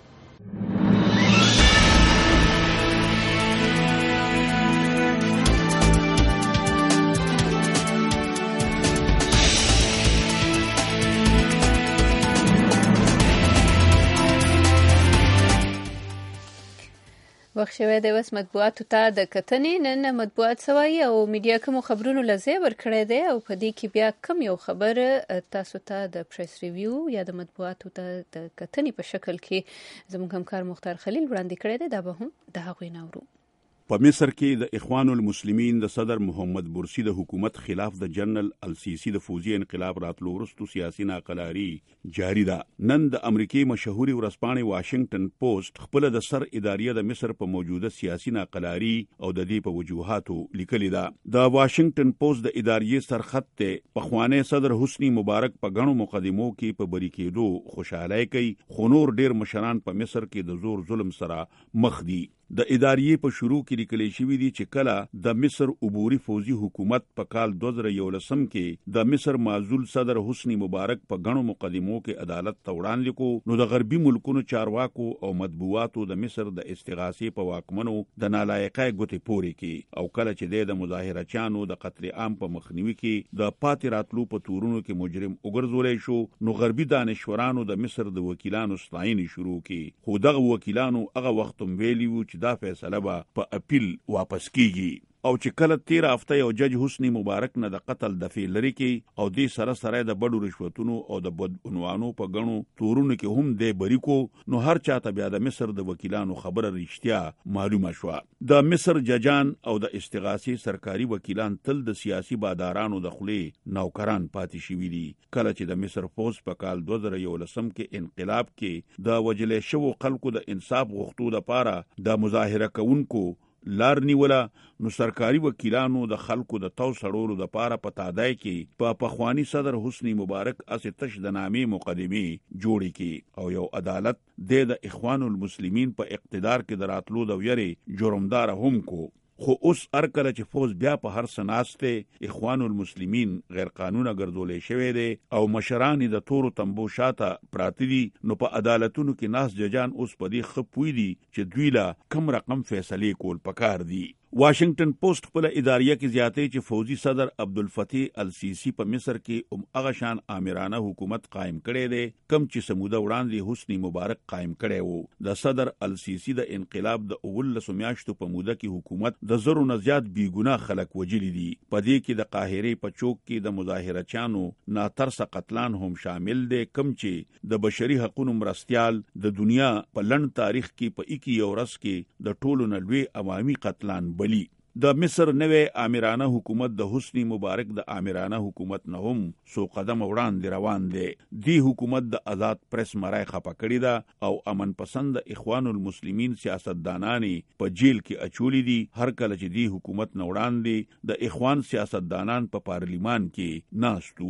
وخت شوی دی اوس مطبوعاتو ته د کتنې. نن مطبوعات سوایي او میډیا کومو خبرونو له ځای ورکړی دی او په دې کې بیا کم یو خبر تاسو ته د پریس ریویو یا د مطبوعاتو ته د کتنې په شکل کې زموږ همکار مختار خلیل وړاندې کړی دی. دا به هم د هغوی نه اورو. په مصر کې د اخوان المسلمین د صدر محمد مرسی د حکومت خلاف د جنرال السیسی د فوزي انقلاب راتلو وروسته سیاسي ناقلاري جاری ده. نن د امریکای مشهوري ورځپاڼې واشنگټن پوسټ خپل د سر اداریه د مصر په موجوده سیاسي ناقلاري او د دې په وجوهاتو لیکلي ده. د واشنگټن پوسټ د اداریه سرخط ته پخوانی صدر حسنی مبارک په غنو مقدمو کې په بری کېدو خوشاله کوي، خو نور ډیر مشران په مصر کې د زور ظلم سره مخ دي. د اداریې په شروع کې لیکل شوی دی چې کله د مصر عبوري فوزي حکومت په کال دوه زره یولسم کې د مصر معزول صدر حسنی مبارک په غنو مقدمو کې عدالت ته وړاندې کو، نو د غربي ملکونو چارواکو او مطبوعاتو د مصر د استغاثې په واکمنو د نالایقۍ ګوتې پورې کې او کله چې د مظاهرچیانو د قتل عام په مخنیوي کې د پاتې راتلو په تورونو کې مجرم وګرځولای شو، نو غربي دانشورانو د مصر د وکیلانو ستاینې شروع کړي. خو دغه وکیلانو هغه وخت هم ویلي وو چې دا فیصله به په اپیل واپس کیږي او چې کله تیر هفته یو جج حسنی مبارک نه د قتل دفع لري کې او دې سره سره د بډو رشوتونو او د بدعنوانو په غنو تورونو کې هم د بریکو، نو هر چاته بیا د مصر د وکیلانو خبره رښتیا معلومه شو. د مصر ججان او د استغاثي سرکاري وکیلان تل د سیاسي بادارانو د خلې نوکران پاتې شوي دي. کله چې د مصر پوز په کال دوه زره یولسم کې انقلاب کې د وجلې شوو خلکو د انصاف غوښتو لپاره د مظاهره کوونکو لار نیوله، نو سرکاري وکیلانو د خلکو د تو سړولو د پاره په تادای کې په پخوانی صدر حسنی مبارک اسې تش د نامې مقدمه جوړې کې او یو عدالت د اخوان المسلمین په اقتدار کې دراتلو د ویری جرمدار هم کو. خو اوس هر کله چې فوز بیا په هر سناسته اخوان المسلمین غیر قانونه ګرځولې شوی دی او مشران د تورو تنبو شاته پراته دي، نو په عدالتونو کې ناس ججان اوس په دې خپوي دي چې دوی لا کم رقم فیصله کول پکار دي. واشنگټن پوسټ خپل اداریه کې زیاتې چې فوزي صدر عبدالفتاح السیسی په مصر کې ام هغه شان آمرانه حکومت قائم کړي دی کم چې سموده وړاندې حسنی مبارک قائم کړي وو. د صدر السیسی د انقلاب د اولسو میاشتو په موده کې حکومت د زرو نه زیات بیګناه خلک وجلی دي. په دې کې د قاهره په چوک کې د مظاهرچیانو ناترسه قتلان هم شامل دي، کم چې د بشري حقوقو مرستيال د دنیا په لړن تاریخ کې په اکی ورځ کې د ټولو نه لوی عوامي قتلان بلی. د مصر نوې آمرانه حکومت د حسنی مبارک د آمرانه حکومت نه هم سو قدم وړاندې روان دی. دی حکومت د آزاد پریس مرای خپه کړی ده او امن پسند اخوان المسلمین سیاستدانانی په جیل کې اچولې دي. هر کله چې دی حکومت نه وړاندې د اخوان سیاستدانان په پارلیمان کې ناستو.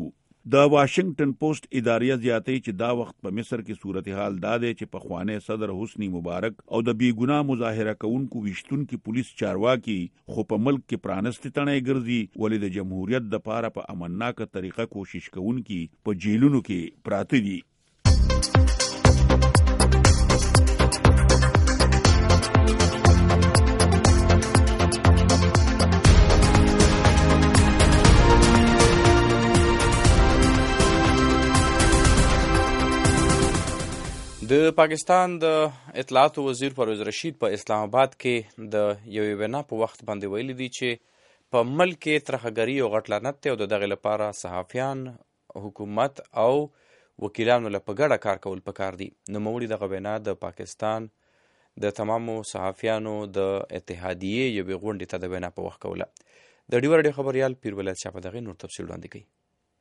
د واشنگټن پوسټ ادارې زیاتې چې دا وخت په مصر کې صورتحال دا دی چې په خوانه صدر حسنی مبارک او د بیګناه مظاهره کوونکو وشتونکو پولیس چارواکي خو په ملک کې پرانستې تڼۍ ګرځي ولې د جمهوریت د پاره په امنناکه طریقه کوشش کوونکي په جیلونو کې پراته دي. د پاکستان د اطلاعات وزیر پرویز رشید په اسلام آباد کې د یوې وینا په وخت باندې ویلي دي چې په ملک کې ترهګري او غټ لعنت دی او د دغې لپاره صحافیان، حکومت او وکیلانو له په ګډه کار کول پکار دي. نوموړي دغه وینا د پاکستان د تمامو صحافیانو د اتحادیې یوې غونډې ته د وینا په وخت کوله. د ډیوه راډیو خبریال پیر ولایت شاه په دغې نور تفصیل وړاندې کوي.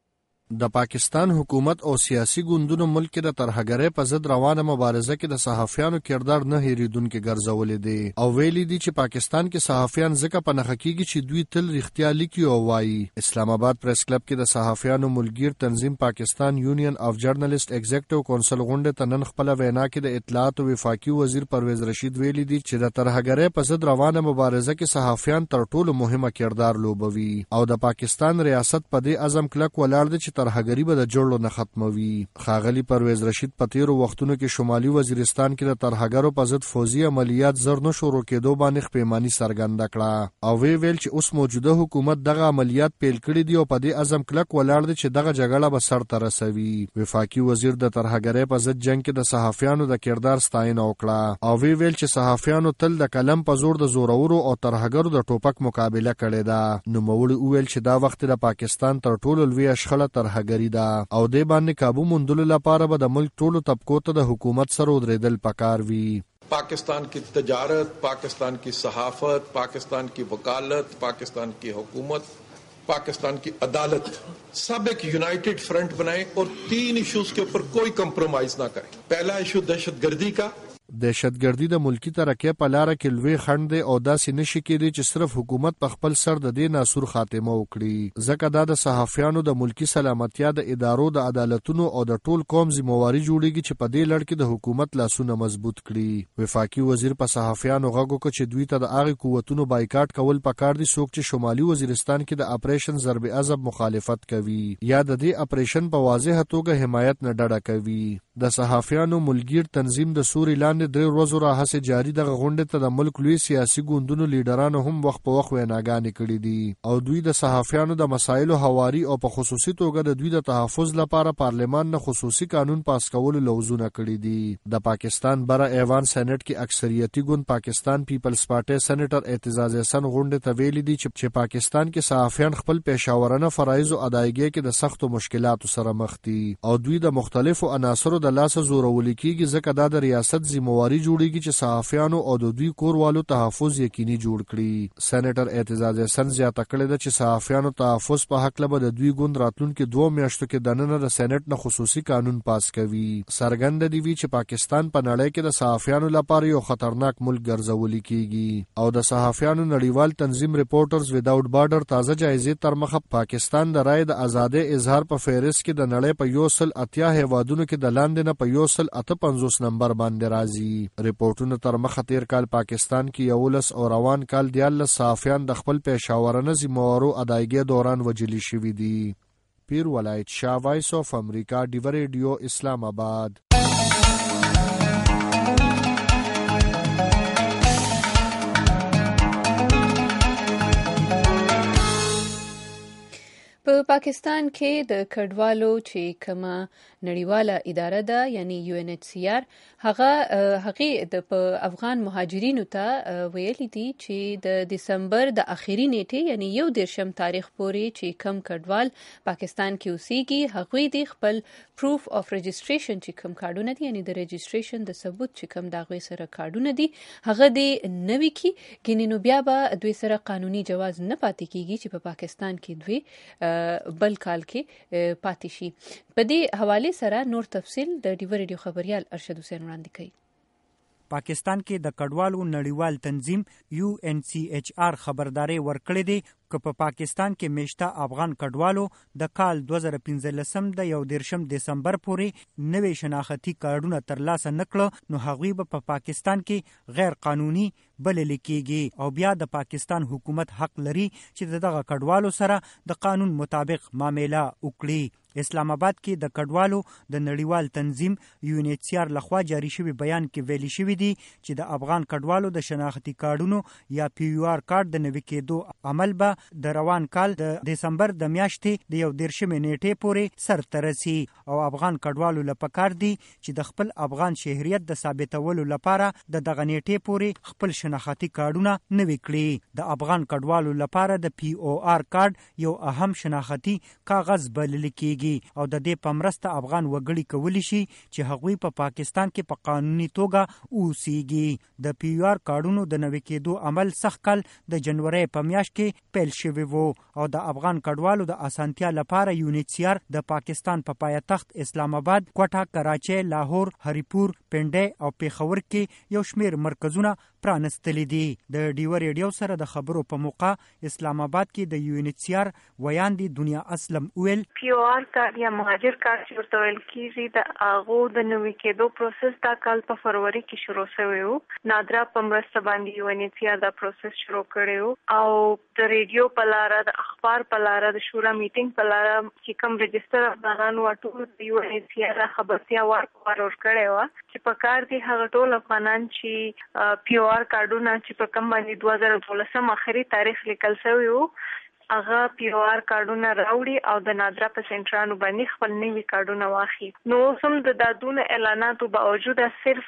د پاکستان حکومت او سیاسي ګوندونو ملک کې د ترهګرۍ په ضد روانه مبارزه کې د صحافیانو کردار نه هېریدونکي ګرځولې دي او ویلي دي چې پاکستان کې صحافیان ځکه په نښه کېږي چې دوی تل رښتیا لیکي او وایي. اسلام آباد پریس کلب کې د صحافیانو ملګر تنظیم پاکستان یونین اف جرنالست ایگزیکټیو کونسل غونډې ته نن خپله وینا کې د اطلاعات او وفاقي وزیر پرویز رشید ویلي دي چې د ترهګرۍ په ضد روانه مبارزه کې صحافیان تر ټولو مهمه کردار لوبوي او د پاکستان ریاست په دې عزم کلک ولاړ دی چې ترهګري به د جوړو نه ختموي. ښاغلي پرویز رشید په تیرو وختونو کې شمالي وزیرستان کې د ترهګرو په ضد فوزي عملیات زر نه شروع کېدو باندې خپېماني څرګنده کړه او وی ویل چې اوس موجوده حکومت دغه عملیات پیل کړي دي او په دې عزم کلک ولاړ دی چې دغه جګړه به سر ته رسوي. وفاقي وزیر د ترهګرۍ په ضد جنګ کې د صحافیانو د کردار ستاینه وکړه او وی ویل چې صحافیانو تل د قلم په زور د زورورو او ترهګرو د ټوپک مقابله کړې ده. نوموړي وویل چې دا وخت د پاکستان تر ټولو لویه شخړه ترهګري ده او دې باندې کابو موندلو لپاره به د ملک ټولو طبقو ته د حکومت سره ودرېدل پکار وي. पाकिस्तान की तजारत, पाकिस्तान की सहाफत, पाकिस्तान की वकालत, पाकिस्तान की हुकूमत, पाकिस्तान की अदालत सब एक यूनाइटेड फ्रंट बनाएं और तीन इश्यूज के ऊपर कोई कंप्रोमाइज ना करें. पहला इशू दहशतगर्दी का. دهشتګردي د ملکی ترقۍ په لاره کې لوی خنډ دی او داسې نشي کېدی چې صرف حکومت په خپل سر د دې ناسور خاتمه وکړي ځکه دا د صحافیانو د ملکی سلامتیا د ادارو د عدالتونو او د ټول قوم ذمہواری جوړیږي چې په دې لړ کې د حکومت لاسونه مضبوط کړي. وفاقي وزیر په صحافیانو غږ وکړ چې دوی ته د هغه قوتونو بایکاټ کول پکار دي څوک چې شمالي وزیرستان کې د اپریشن ضرب عضب مخالفت کوي یا د دې اپریشن په واضح توګه حمایت نه ډډه کوي. د صحافیانو ملګر تنظیم د سوري لاندې درې ورځو راهیسې جاري دغه غونډې ته د ملک لوی سیاسي ګوندونو لیډرانو هم وخت په وخت ویناګانې کړي دي او دوی د صحافیانو د مسایلو هواري او په خصوصي توګه د دوی د تحفظ لپاره پارلمان نه خصوصي قانون پاس کولو لوزونه کړي دي. د پاکستان بره ایوان سېنات کې اکثریتي ګوند پاکستان پیپلز پارټي سېنیټر اعتزاز احسان غونډې ته ویلي دي چې پاکستان کې صحافیان خپل پیښاورانه فرایض او ادایګۍ کې د سختو مشکلاتو سره مخ دي او دوی د مختلفو عناصرو د لاسه زورول کېږي ځکه دا د ریاست ذمہواری جوړیږي چې صحافیانو او د دوی کوروالو تحفظ یقیني جوړ کړي. سېنیټر اعتزاز احسان زیاته کړې ده چې صحافیانو تحفظ په حق له د دوی ګوند راتلونکو دوه میاشتو کې دننه د سېنیټ نه خصوصي قانون پاس کوي. څرګنده دی وی چې پاکستان په نړۍ کې د صحافیانو لپاره یو خطرناک ملک ګرځول کېږي او د صحافیانو نړیوال تنظیم ریپورټرز وداوټ بارډر تازه جایزې تر مخه پاکستان د رائے د ازادۍ اظهار په فهرست کې د نړۍ په یو سل اتیا هیوادونو کې د لاندې نه په یو سل اته پنځوس نمبر باندې راځي. ریپورټونه تر مخه تیر کال پاکستان کې یولس او روان کال دیارلس صحافیان د خپل پیښاورانه ذمہوارو ادایګۍ دوران وجلی شوي دي. پیر ولایت شاه، وایس اف امریکا، ډیوه ریډیو، اسلام آباد. په پاکستان کې د کډوالو چې کومه نړیواله اداره ده یعنی یو ان ایچ سی آر هغه هغه د په افغان مهاجرینو ته ویلي دي چې د دسمبر د اخیری نیټه یعنی یو دیرشم تاریخ پورې چې کم کډوال پاکستان کې اوسېږي هغوی د خپل پروف اف رجسټریشن چې کوم کارډونه دي یعنی د رجسټریشن د ثبوت چې کوم د غوي سره کارډونه دي هغه د نوي کې ګینې نو بیا به دوی سره قانوني جواز نه پاتې کیږي چې په پا پاکستان کې دوی بل کال کې پاتې شي. په دې حواله سره نور تفصیل د ډیوه ریډیو خبريال ارشد حسین وړاندې کوي. پاکستان کې د کډوالو نړیوال تنظیم یو ان سی ایچ آر خبرداري ورکړې دي چې په پاکستان کې میشته افغان کډوالو د کال دوه زره پنځلسم د یو دیرشم دسمبر پورې نوې شناختی کارډونه ترلاسه نکړه نو هغوی به په پاکستان کې غیر قانوني بلل کېږي او بیا د پاکستان حکومت حق لري چې دغه کډوالو سره د قانون مطابق معامله وکړي. اسلام آباد کې د کډوالو د نړیوال تنظیم یو ان ایچ سی آر لخوا جاری شوی بیان کې ویلي شوی دی چې د افغان کډوالو د شناختی کارډونو یا پی یو آر کارت د نوي کېدو عمل به د روان کال د دسمبر د میاشتې د یو دیرشمې نیټې پورې سرته رسي او افغان کډوالو لپاره پکار دی چې د خپل افغان شهریت د ثابتولو لپاره د دغه نیټې پورې خپل شناختی کارډونه نوي کړي. د افغان کډوالو لپاره د پی او آر کارت یو اهم شناختی کاغذ بلل کېږي او د دې په مرسته افغان وګړي کولی شي چې هغوی په پا پاکستان کې په قانوني توګه اوسیږي. د پی یو آر کارډونو د نوي کېدو عمل سخت کال د جنوري په میاشت کې پیل شوی وو او د افغان کډوالو د اسانتیا لپاره یو ان ایچ سی آر د پاکستان په پا پایتخت اسلام آباد، کوټه، کراچۍ، لاهور، هریپور، پنډۍ او پیښور کې یو شمیر مرکزونه پرانستلي دي. د ډیو ریډیو سره د خبرو په موقع اسلام آباد کې د یو ان ایچ سی آر ویاندې دنیا اسلم ویل پی او آر کارت یا مهاجر کارت چې ورته ویل کېږي د هغو د نوي کېدو پروسس دا کال په فروری کې شروع شوی و. نادرا په مرسته باندې یو ان ایچ سی آر دا پروسس شروع کړی و او د ریډیو په لاره، د اخبار په لاره، د شورا میټینګ په لاره چې کوم رجسټر افغانانو ټول د یو ان ایچ سی آر خبرتیا ورکړ کړی و چې په کار دي هغه ټول افغانان چې پی او آر کارډونه چې په کوم باندې دوه زره دولسم اخري تاریخ لیکل شوی و هغه پی او آر کارډونه راوړي او د نادرا په سنټرانو باندې خپل نوي کارډونه واخلي. نو سم د دادونه اعلاناتو باوجود صرف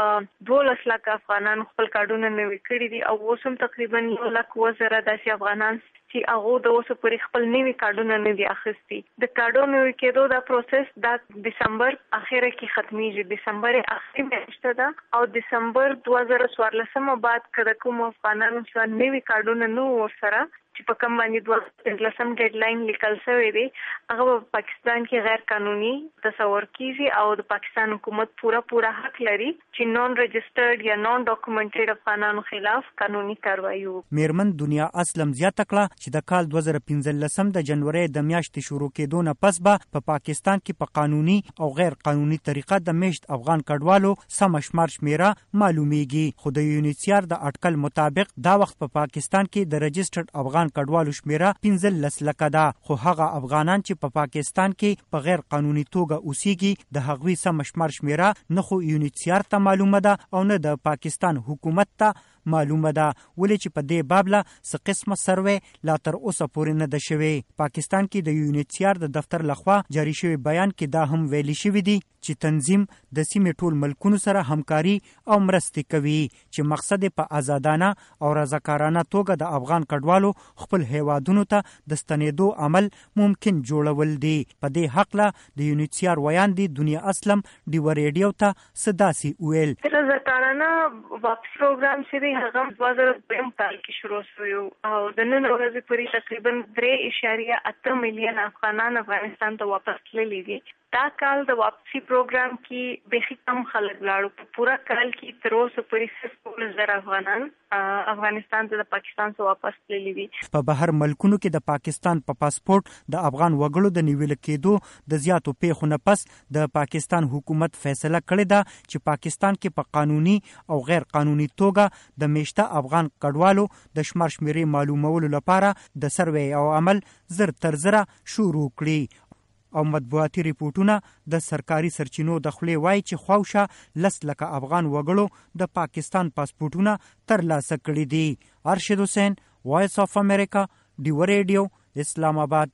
دولس لک افغانان خپل کارډونه نوي کړي دي او اوسم تقریبا یو لک وزره داسې افغانان چې هغه د اوسه پورې خپل نوي کارډونه نه دي اخیستي. د کارډو نوي کېدو دا پروسس د دسمبر اخره کې ختميږي. دسمبر اخري میاشت ده او دسمبر دوه زره څوارلسم بعد کله کوم افغانانو چې نوي کارډونه نو ورسره چې په کوم باندې دوه پنځلسم ډیډلاین لیکل شوی دی هغه په پاکستان کې غیر قانوني تصور کیږي او د پاکستان حکومت پورا پورا حق لري چې نون رجسٹرډ یا نون ډاکومنټډ افغانانو خلاف قانوني کاروایی وکړي. میرمن دنیا اسلم زیاته کړه چې د کال دوه زره پنځلسم د جنوري د میاشتې شروع کېدو نه پس به په پاکستان کې په قانوني او غیر قانوني طریقه د میشت افغان کډوالو سم شمار شمیره معلومیږي. خو د یو ان ایچ سی آر د اټکل مطابق دا وخت په پاکستان کې د رجسټرډ افغان کډوالو شمیره پنځلس لکه ده خو هغه افغانان چې په پا پاکستان کې په غیر قانوني توګه اوسېږي د هغوی سم شمار شمیره نه خو یو ان ایچ سی آر ته معلومه ده او نه د پاکستان حکومت ته معلومه ده ولې چې په دې باب له څه قسمه سروې لا تر اوسه پورې نه ده شوې. پاکستان کې د یو ان ایچ سی آر د دفتر لخوا جاری شوی بیان کې دا هم ویلي شوی دی چې تنظیم د سیمې ټول ملکونو سره همکاري او مرستې کوي چې مقصد په آزادانه او رضاکارانه توګه د افغان کډوالو خپل هیوادونو ته د ستنېدو عمل ممکن جوړول دي. په دې حق له د یو ان ایچ سی آر ویاندې دنیا اسلم ډیو ریډیو ته صداسي ویل رضاکارانه واپس پروګرام چې هغه دوه زره دویم کال کې شروع شو او د نن ورځې پورې تقریبا درې اعشاریه اته میلیون افغانان افغانستان ته واپس تللي دي. دا کال د واپسی پروګرام کې به کم خلک لاړو. په پورا کال کې تر اوسه پورې صرف ولس زر افغانان افغانستان ته د پاکستان څخه واپس تللي دي. په بهر ملکونو کې د پاکستان په پا پاسپورت د افغان وګړو د نیول کېدو د زیاتو پیښو نه پس د پاکستان حکومت فیصله کړې ده چې پاکستان کې په پا قانوني او غیر قانوني توګه د میشته افغان کډوالو د شمار شمیرې معلومولو لپاره د سروې او عمل زر تر زره شروع کړي. او مطبوعاتي ریپورتونه د سرکاري سرچینو د خولې وایي چې خواوشا لس لکه افغان وګړو د پاکستان پاسپورتونه ترلاسه کړي دي. ارشد حسین، وایس آف امریکا، ډیو ریډیو، اسلام آباد.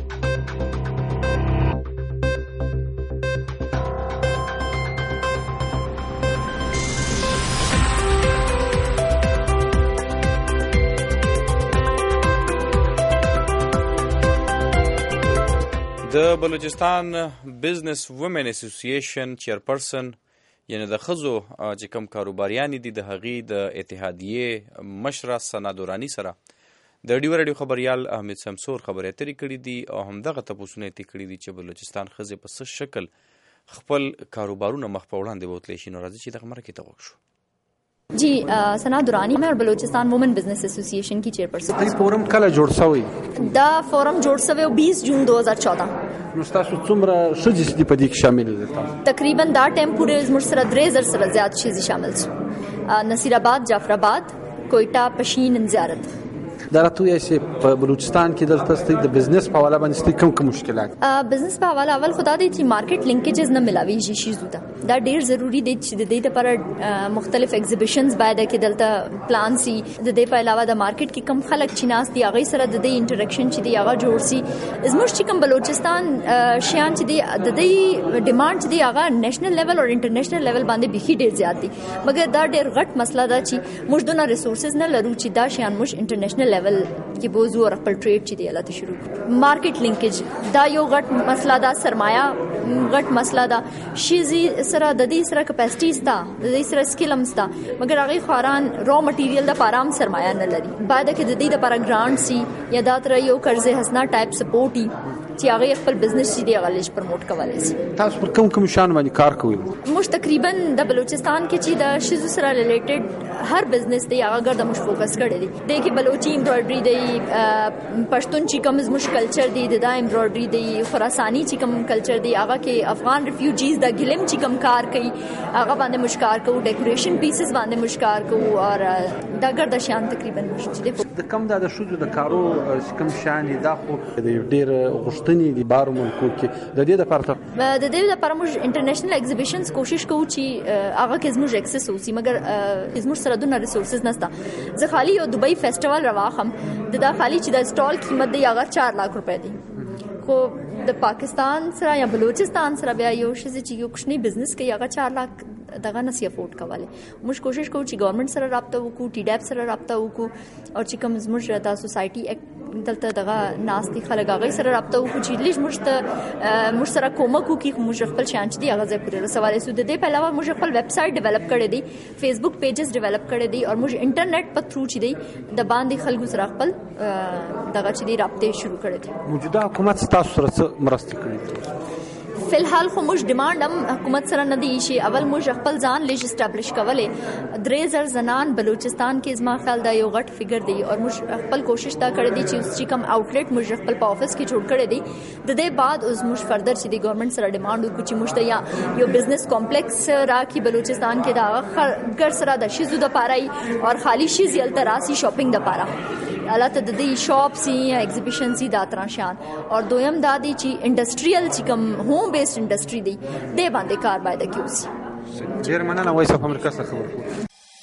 د بلوچستان بزنس وومن اسوسییشن چیرپرسن یعنی د ښځو چې کوم کاروباریانې دي د هغې د اتحادیې مشره ثنا دوراني سره د ډیو راډیو خبریال احمد شمسور خبرې اترې کړي دي او همدغه تپوسونه یې کړي دي چې بلوچستان ښځې په څه شکل خپل کاروبارونه مخ په وړاندې بوتلی شي. نو راځي چې دغه مرکې ته وکړو. जी सना दुरानी मैं और बलूचिस्तान वुमेन बिजनेस एसोसिएशन की चेयरपर्सन। دا فورم کله جوړ شوی؟ دا فورم جوړ شوی बीस جون दो हज़ार चौदह. نو تاسو څومره ښځې دي په دې کې شامل دي؟ تقریبا دا ټایم پورې زموږ سره درې زره سره زیات ښځې شامل شو. نصیرآباد، جعفرآباد، کوئټه، پشین، زیارت. دا راته وایي چې په بلوچستان کې دلته ستاسو د بزنس په حواله باندې ستاسو کوم کوم مشکلات؟ بزنس په حواله اول خدا دې چې مارکیټ لینکیجز نه ملاويږي شي زوده. دا ډیر ضروری دی چې د دې لپاره مختلف ایگزیبیشنز باید کې دلته پلان سي. د دې په علاوه د مارکیټ کې کم خلک چې ناس دي هغه سره د دې انټریکشن چې دی هغه جوړ سي. زموږ چې کوم بلوچستان شیان چې دی د دې ډیماند چې دی هغه نېشنل لیول او انټرنیشنل لیول باندې بيخي ډیر زیات دي. مګر دا ډیر غټ مسله ده چې موږ دونه ریسورسز نه لرو چې دا شیان موږ انټرنیشنل لیول کې بوزو او خپل ټریډ چې دی الله ته شروع. مارکیټ لینکیج دا یو غټ مسله ده، سرمایه غټ مسله ده. شيزي سره د دې سره کیپاسټي ستا، د دې سره سکیلم ستا، مګر هغه خوران را مټیریل د پارام سرمایه نه لري. باید کې د دې لپاره ګرانټ سي یا دا تر یو قرض حسنا ټایپ سپورټي چې هغه خپل بزنس چې دی هغه لږ پروموټ کولای شي. تاسو پر کوم کوم شان باندې کار کوئ؟ موږ تقریبا د بلوچستان کې چې د شیزو سره ریلیټډ هر بزنس دی هغه ګرځه موږ فوکس کړی دی. د کې بلوچي امبرايډري دی، پښتون چې کوم زموږ کلچر دی د امبرايډري دی، خراساني چې کوم کلچر دی هغه کې افغان ریفیوجیز د ګلم چې کوم کار کوي هغه باندې موږ کار کوو، ډیکوریشن پیسز باندې موږ کار کوو او دا ګرځه شان تقریبا موږ د کم د شوزو د کارو کوم شان دا خو د ډیر غشتنی دی بار ملکو کې د دې لپاره د دې لپاره موږ انټرنیشنل ایگزیبیشنز کوشش کوو چې هغه کې زموږ اکسس وسی، مګر زموږ سره دونه ریسورسز نشته. زه خالی یو دبي فیسټیوال رواخم د دا خالی چې د سټال قیمت دی هغه چار لک روپے دی. خو د پاکستان سره یا بلوچستان سره بیا یو شی چې یو کوچنی بزنس کوي هغه چار لک دغه نسی افورد کوله. موږ کوشش کوو چې ګورنمنت سره رابطه وکړو، ټي ډیپ سره رابطه وکړو او چې کوم زموږ د سوسايټي اکټ دلته دغه ناستي خلک هغه سره رابطه وکړو چې لږ موږ ته موږ سره کومک وکړي. موږ خپل شان چې دی هغه ځای پورې رسولای سو. د دې په علاوه موږ خپل ویب سټ ډیولپ کړی دی، فیسبوک پیجز ډیولپ کړی دی او موږ انټرنیټ په تھرو چې دی د باندې خلکو سره خپل دغه چې دی رابطه شروع کړی دی. موجوده حکومت تاسو سره مرسته کړې؟ فلحال خو موږ ډیماند هم حکومت سره نه دی شي. اول موږ خپل ځان لیج اسټابلیش کولې. درې زر زنان بلوچستان کې زما خیال دا یو غټ فګر دی او موږ خپل کوشش دا کړی دی چې چې کوم آوټلیټ موږ خپل په افیس کې جوړ کړی دی. د دې بعد اوس موږ فردر چې دی ګورنمنت سره ډیماند وکړو چې موږ ته یا یو بزنس کمپلیکس راکې بلوچستان کې دا ګر سره د شیزو د پارای او خالی شیز یل تراسي شاپینګ د پاره حالت د دې شاپ سي ایگزیبیشن سي دا ترانشان او دویم دا دی چې انډستریال چې کوم هوم بیسډ انډستری دی د باندې کار باید کیوسی. ډیر مننه وایس اف امریکا څخه خبر کوم.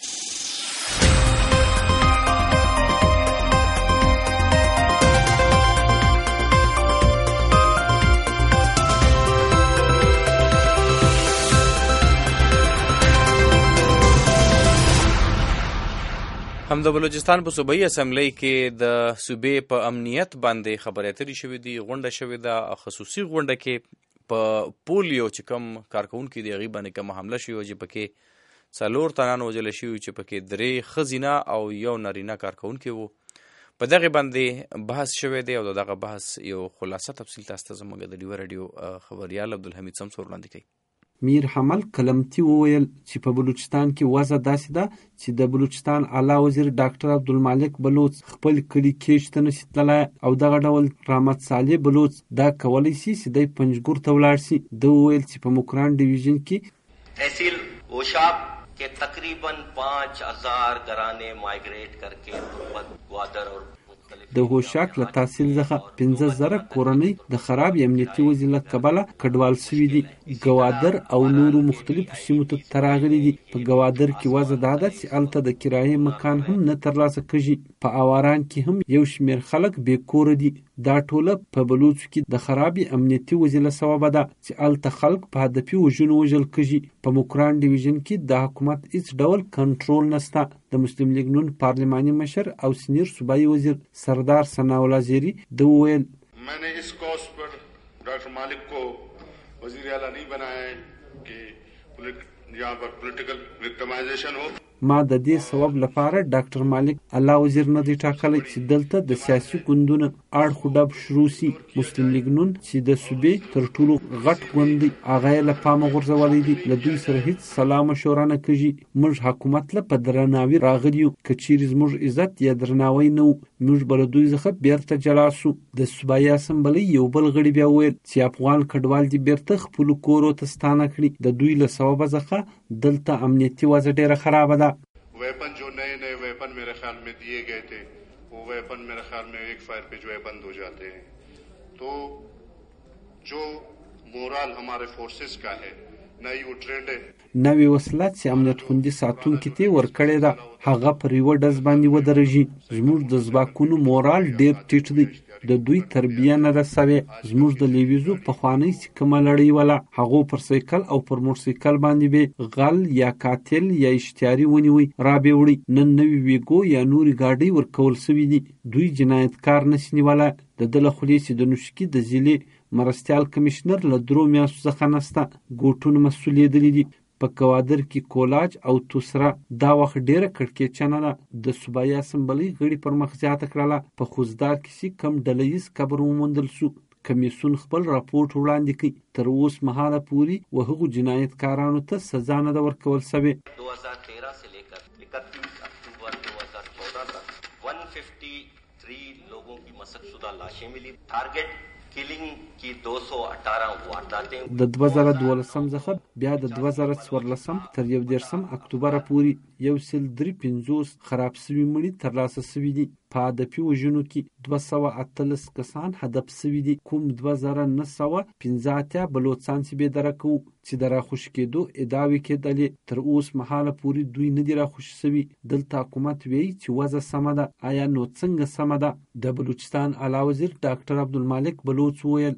هم د بلوچستان په صوبایي اسمبلی کې د صوبې په امنیت باندې خبرې اترې شوې دي. غونډه شوې ده، خصوصي غونډه کې په پولیو چې کوم کارکونکي دی هغې باندې کومه حمله شوې وه چې پکې څلور تنان وژلی شوي چې پکې درې ښځینه او یو نارینه کارکونکي وو. په دغې باندې بحث شوی دی او د دغه بحث یو خلاصه تفصیل تاسو ته زموږ د ډیوه راډیو خبریال عبدالحمید سمسور وړاندې کوي. میر حمل کلمتي وویل چې په بلوچستان کې وضع داسې ده چې د بلوچستان اعلی وزیر ډاکټر عبدالمالک بلوچ خپل کلي کې شته نشي تللی او دغه ډول رحمت صالح بلوچ دا کولی شي چې دی پنجګور ته ولاړ شي. ده وویل چې په مکران ډیویژن کې تحصیل اوشاب के तकरीबन पाँच हजार घराने माइग्रेट करके ग्वादर और د هوشاک له تحصیل څخه پنځه زره کورنۍ د خراب امنیتي وضع له کبله کډوال شوي دي. ګوادر او نورو مختلفو سیمو ته تراغلي دي. په ګوادر کې وضع دا ده چې هلته د کرایې مکان هم نه ترلاسه کېږي. په اواران کې هم یو شمېر خلک بې کوره دي. دا ټوله په بلوچو کې د خرابې امنیتي وضع له سببه ده چې هلته خلک په هدفي وژنو وژل کېږي. په مکران ډیویژن کې د حکومت هیڅ ډول کنټرول نشته. د مسلم لیگ نون پارلیماني مشر او سینیر صوبایي وزیر سردار ثناءالله زیری د وویل میں نے اس کوس پر ڈاکٹر مالک کو وزیر اعلیٰ نہیں بنایا ہے کہ یہاں پر پولیټیکل وکټمایزیشن ہو. ما د دې سبب لپاره ډاکټر مالک الله وزیر نه دی ټاکلی چې دلته د سیاسي ګوندونو اړ خو ډب شروع سي. مسلم لیگ نون چې د صوبې تر ټولو غټ ګوند دی هغه یې له پامه غورځولی دی. له دوی سره هیڅ سلا مشوره نه کېږي. موږ حکومت له په درناوي راغلي یو. که چیرې زموږ عزت یا درناوی نه و موږ به له دوی څخه بیرته جلا سو. د صوبایي اسمبلۍ یو بل غړي بیا وویل چې افغان کډوال دي بیرته خپلو کورو ته ستانه کړي. د دوی له سببه څخه دلته امنیتي وضع ډېره خرابه ده. वेपन जो नए नए वेपन मेरे ख्याल में दिए गए थे वो वेपन मेरे ख्याल में एक फायर पे जो है बंद हो जाते हैं. तो जो मोरल हमारे फोर्सेस का है नई वो ट्रेंड है. نوې وسله چې امنیت خوندي ساتونکي ته ورکړې ده هغه پر یوه ډز باندې ودرېږي. زموږ د ځواکونو مورال ډېر ټیټ دی. د دوی تربیه نه ده سوې. زموږ د لیویزو پخوانۍ چې کومه لړۍ وله هغو پر سایکل او پر موټرسایکل باندې به غل یا قاتل یا اشتیاري ونیوي رابې وړي. نن نوي ویګو یا نورې ګاډۍ ورکول سوي دي. دوی جنایتکار نشي نیولی. د ده له خولې چې د نوشکي د ضلع مرستیال کمیشنر له درو میاشتو څخه نسته ګوټونه مسؤلیدلي دي. په ګوادر کې کولاج او توسره دا وخت ډېره کړکېچنه ده. د صوبایي اسمبلۍ غړي پر مخ زیاته کړله. په خوزدار کې چې کم ډله ییز قبر وموندل سو. کمیسیون خپل راپورټ وړاندې کوي. تر اوس مهاله پورې و هغو جنایتکارانو ته سزا نه ده ورکول سوې. दो हज़ार तेरह से लेकर इकतीस अक्टूबर दो हज़ार चौदह तक एक सौ तिरेपन लोगों की मशकशुदा लाशें मिली. टारगेट किलिंग की दो सौ अठारह वारदातें. د دوه زره دولسم څخه بیا د دوه زره څوارلسم تر یو دېرشم اکتوبره پورې یو سل درې پنځوس خراب سوي مړي ترلاسه سوي دي. په هدفي وژنو کې دوه سوه اتلس کسان هدف سوي دي. کوم دوه زره نه سوه پنځه اتیا بلوڅان چې بېدرکه وو چې د راخوشي کېدو ادعاوې کېدلې. تر اوس مهاله پورې دوی نه دي راخوشي سوي. دلته حکومت وایي چې وضع سمه ده. آیا نو څنګه سمه ده؟ د بلوچستان اعلی وزیر ډاکټر عبدالمالک بلوچ وویل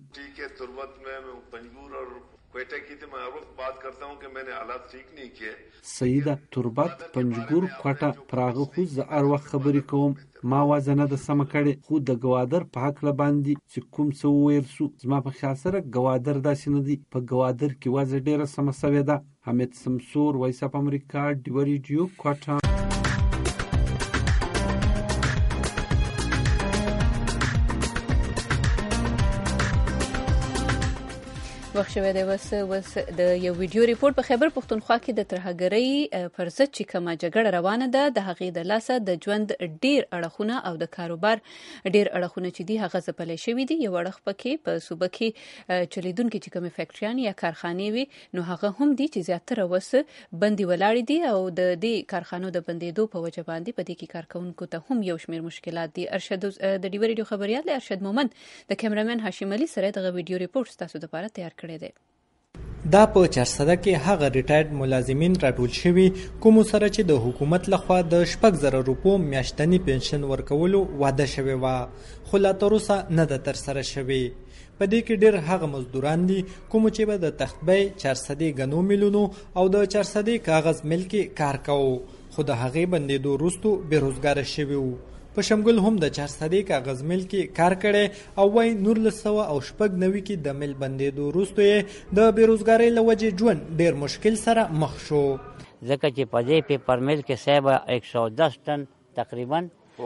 क्वेटा की तो मैं हर वक्त बात करता हूँ कि मैंने हालात ठीक नहीं किए. سیده تربت پنجګور کوټه پراغه خو زه هر وخت خبرې کوم. ما وازه نه ده سمه کړې. خو د ګوادر په هکله باندې چې کوم څه وویل سو زما په خیال سره ګوادر داسې نه دي. په ګوادر کې وضع ډېره سمه سوې ده. حمید سمسور، وایس اف امریکا، ډیوه ریډیو، کوټه. وخت شوی دی وس وس د یو ویډیو ریپورت په خیبر پښتونخوا کې د ترهګرۍ پر ضد چې کومه جګړه روانه ده د هغې د لاسه د ژوند ډیر اړخونه او د کاروبار ډیر اړخونه چې دي هغه ځپلی شوي دي. یو اړخ پکې په صوبه کې چلیدونکي چې کومې فیکټریان یا کارخانې وي نو هغه هم دي چې زیاتره وس بندي ولاړې دي او د دې کارخانو د بندېدو په وجه باندې په دې کې کارکوونکو ته هم یو شمېر مشکلات دي. ارشد د ډیوه ریډیو خبریال ارشد مومند د کیمرامین هاشم علي سره دغه ویډیو ریپورت تاسو لپاره تیار کړی دی. دا په چارسده کې هغه ریټایرډ ملازمین راټول شوي کوم سره چې د حکومت لخوا د شپږ زره روپو میاشتنی پنشن ورکولو وعده شوی و خو لا تر اوسه نه ده ترسره شوې. په دې کې ډېر هغه مزدوران دي کوم چې به د تختبۍ چارسدې ګنو میلونو او د چارسدې کاغذ مل کې کار کوو خو د هغې بندېدو وروستو بېروزګاره شوي وو. په شمګل هم د چارسدې کاغذ مل کې کار کړی او وایي نولس سوه او شپږ نوي کې د مل بندېدو وروستو یې د بېروزګارۍ له وجې ژوند ډېر مشکل سره مخ شو. ځکه چې په دې پیپر مل کې صاحب ایک سو دس ټن تقریبا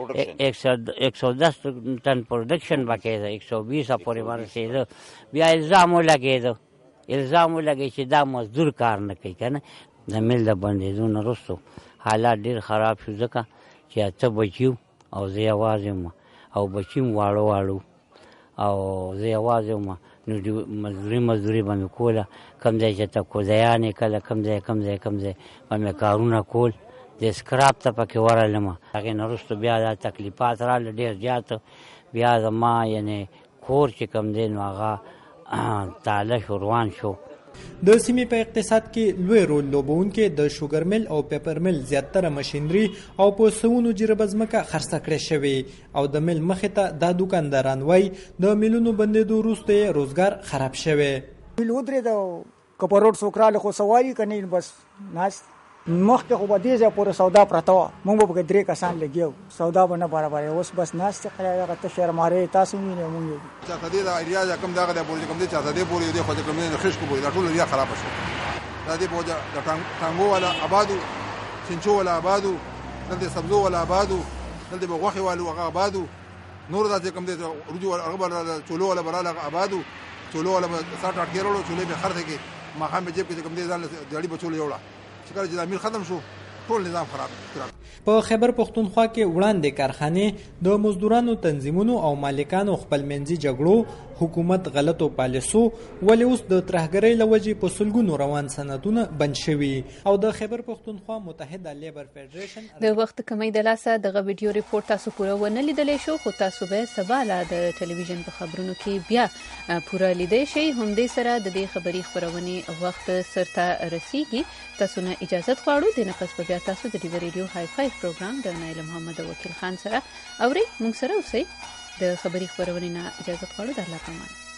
ایک سو دس ټن پروډکشن به کېده ایک سو بیسه پورې ورسېده. بیا الزام ولګېده الزام ولګېد چې دا مزدور کار نه کوي که نه. د مل د بندېدو نه وروستو حالات ډېر خراب شو ځکه چې اته بچي او زه یوازې وم او بچي م واړه واړه او زه یوازې وم نو مزدوري مزدوري به مې کوله. کوم ځای چې ته کوزیانې کله کوم ځای کوم ځای کوم ځای به مې کارونه کول. د سکراپ ته پکې ورغلم. هغې نه وروسته بیا دا تکلیفات راغله ډېر زیات. بیا زما یعنې کور چې کوم دی نو هغه تاله شو روان شو. د سیمې په اقتصاد کې لوی رول لوبونکي د شوګر مل او پیپر مل زیاتره ماشینري او په سونو جربه ځمکه خرڅه کړې شوې او د مل مخې ته دا دوکانداران وایي د ملونو بندېدو وروسته یې روزګار خراب شوی. مل ودرېده که په روډ څوک راغله خو څه وایي که نه بس ناست مخکې خو به دې ځای پورې سودا پرته وه موږ به پکې درې کسان لګیا وو سودا به نه برابرې اوس بس ناستې دغه تشه رمارې تاسو ووینئ موږ چاته دا ایریا کوم دغه دی پورې کوم دی چاته دی پورې دی خو کوم دی خشکو پورې دا ټول ایریا خراب شو. دا دی بوجا د ټانګو ولا آبادو چنچو ولا آبادو دلته سبزو ولا آبادو دلته بغوخي والو هغه آبادو نور دا چې کوم دي رجوع هغه چولو ولا براله آبادو چولو ولا ساټ اټ کېرلو چولې به خرڅ کې ما خام جيب کې کوم دي ځان دړي بچول یوړه چې کله چې امیر ختم شو ټول نظام خراب کړ. په خیبر پختونخوا کې وړاندې کارخانې د مزدورانو تنظیمونو او مالکانو خپلمنځي جګړو حکومت غلطو پالیسو ولې اوس د ترهګرۍ لوجې په سلګونو روان سندونه بند شوي او د خیبر پختونخوا متحده لیبر فدریشن د وخت کمی د لاسه دغه ویډیو ریپورت تاسو پوره ونه لیدلی شو خو تاسو به سبا لا د ټلویزیون په خبرونو کې بیا پوره لیدای شئ. همدې سره د دې خبري خبرونې وخت سرته رسیږي. تاسو نه اجازه غواړو د نفس په بیا تاسو د ډیو ریډیو های فایو پروګرام د نایل محمد وکیل خان سره اوري موږ سره اوسئ. د خبري خبرونې نه اجازه غواړو. د الله پامان.